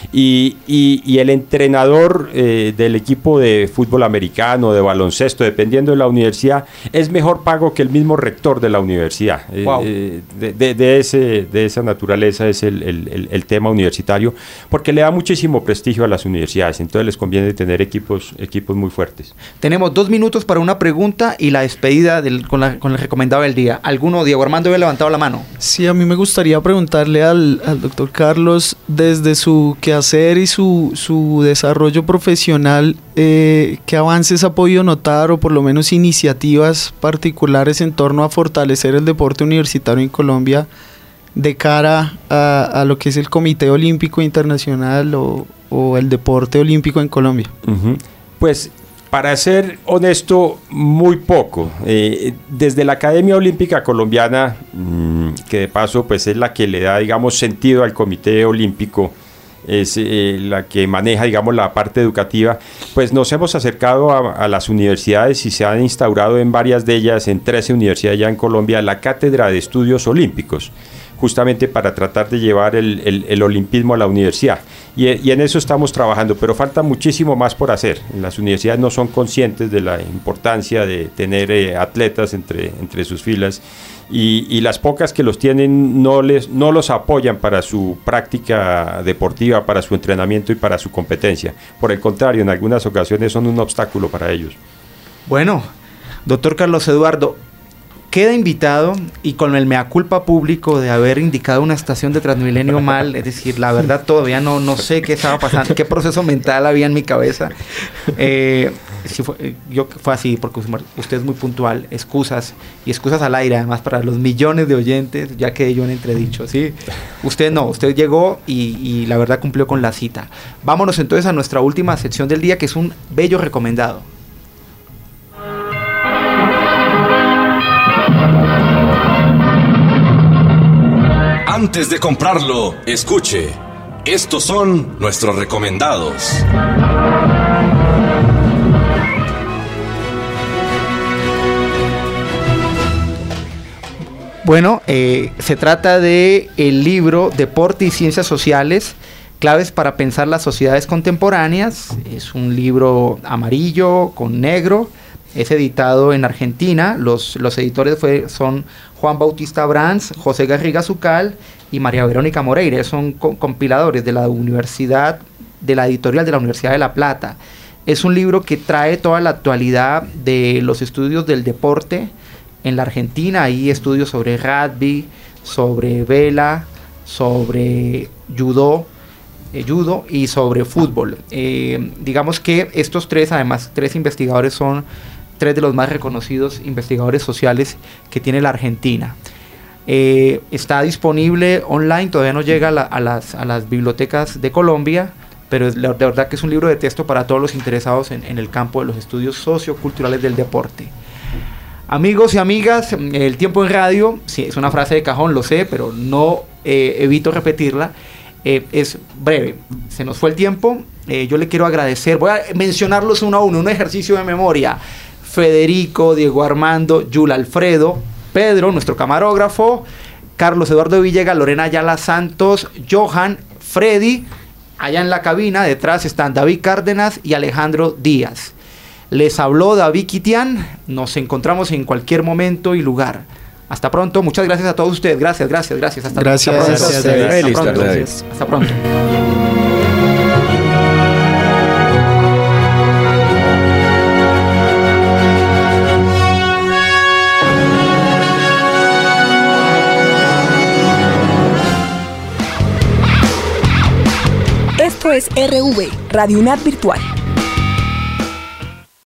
Y, y, y el entrenador eh, del equipo de fútbol americano, de baloncesto, dependiendo de la universidad, es mejor pago que el mismo rector de la universidad. Wow. Eh, de, de, de, ese, de esa naturaleza es el El, el, el tema universitario, porque le da muchísimo prestigio a las universidades, entonces les conviene tener equipos, equipos muy fuertes. Tenemos dos minutos para una pregunta y la despedida del, con, la, con el recomendado del día. ¿Alguno, Diego Armando, había levantado la mano? Sí, a mí me gustaría preguntarle al, al doctor Carlos, desde su quehacer y su, su desarrollo profesional, eh, ¿qué avances ha podido notar o por lo menos iniciativas particulares en torno a fortalecer el deporte universitario en Colombia de cara a, a lo que es el Comité Olímpico Internacional o, o el deporte olímpico en Colombia? Uh-huh. Pues, para ser honesto, muy poco. Eh, desde la Academia Olímpica Colombiana, mmm, que de paso pues es la que le da, digamos, sentido al Comité Olímpico, es eh, la que maneja, digamos, la parte educativa, pues nos hemos acercado a, a las universidades y se han instaurado en varias de ellas, en trece universidades ya en Colombia, la Cátedra de Estudios Olímpicos, justamente para tratar de llevar el, el, el olimpismo a la universidad. Y, y en eso estamos trabajando, pero falta muchísimo más por hacer. Las universidades no son conscientes de la importancia de tener eh, atletas entre, entre sus filas, y, y las pocas que los tienen no, les, no los apoyan para su práctica deportiva, para su entrenamiento y para su competencia. Por el contrario, en algunas ocasiones son un obstáculo para ellos. Bueno, doctor Carlos Eduardo, queda invitado y con el mea culpa público de haber indicado una estación de Transmilenio mal, es decir, la verdad todavía no, no sé qué estaba pasando, qué proceso mental había en mi cabeza. Eh, si fue, yo fue así, porque usted es muy puntual, excusas, y excusas al aire, además para los millones de oyentes, ya quedé yo en entredicho, ¿sí? Usted no, usted llegó y, y la verdad cumplió con la cita. Vámonos entonces a nuestra última sección del día, que es un bello recomendado. Antes de comprarlo, escuche. Estos son nuestros recomendados. Bueno, eh, se trata de el libro Deporte y Ciencias Sociales, claves para pensar las sociedades contemporáneas. Es un libro amarillo con negro. Es editado en Argentina. Los, los editores fue, son Juan Bautista Brands, José Garriga Zucal y María Verónica Moreira. Son co- compiladores de la Universidad, de la editorial de la Universidad de La Plata. Es un libro que trae toda la actualidad de los estudios del deporte en la Argentina. Hay estudios sobre rugby, sobre vela, sobre judo, eh, judo y sobre fútbol. Eh, digamos que estos tres, además, tres investigadores son tres de los más reconocidos investigadores sociales que tiene la Argentina. Eh, está disponible online, todavía no llega a, la, a, las, a las bibliotecas de Colombia, pero es, la, de verdad que es un libro de texto para todos los interesados en, en el campo de los estudios socioculturales del deporte. Amigos y amigas, el tiempo en radio, sí, es una frase de cajón, lo sé, pero no eh, evito repetirla, eh, es breve. Se nos fue el tiempo, eh, yo le quiero agradecer, voy a mencionarlos uno a uno, un ejercicio de memoria. Federico, Diego Armando, Yul Alfredo, Pedro, nuestro camarógrafo, Carlos Eduardo Villegas, Lorena Ayala Santos, Johan, Freddy, allá en la cabina, detrás están David Cárdenas y Alejandro Díaz. Les habló David Quitián, nos encontramos en cualquier momento y lugar. Hasta pronto, muchas gracias a todos ustedes, gracias, gracias, gracias. Hasta, gracias, hasta pronto. gracias, Hasta Feliz pronto. tarde. Hasta pronto. Esto es R V, Radio UNAD Virtual.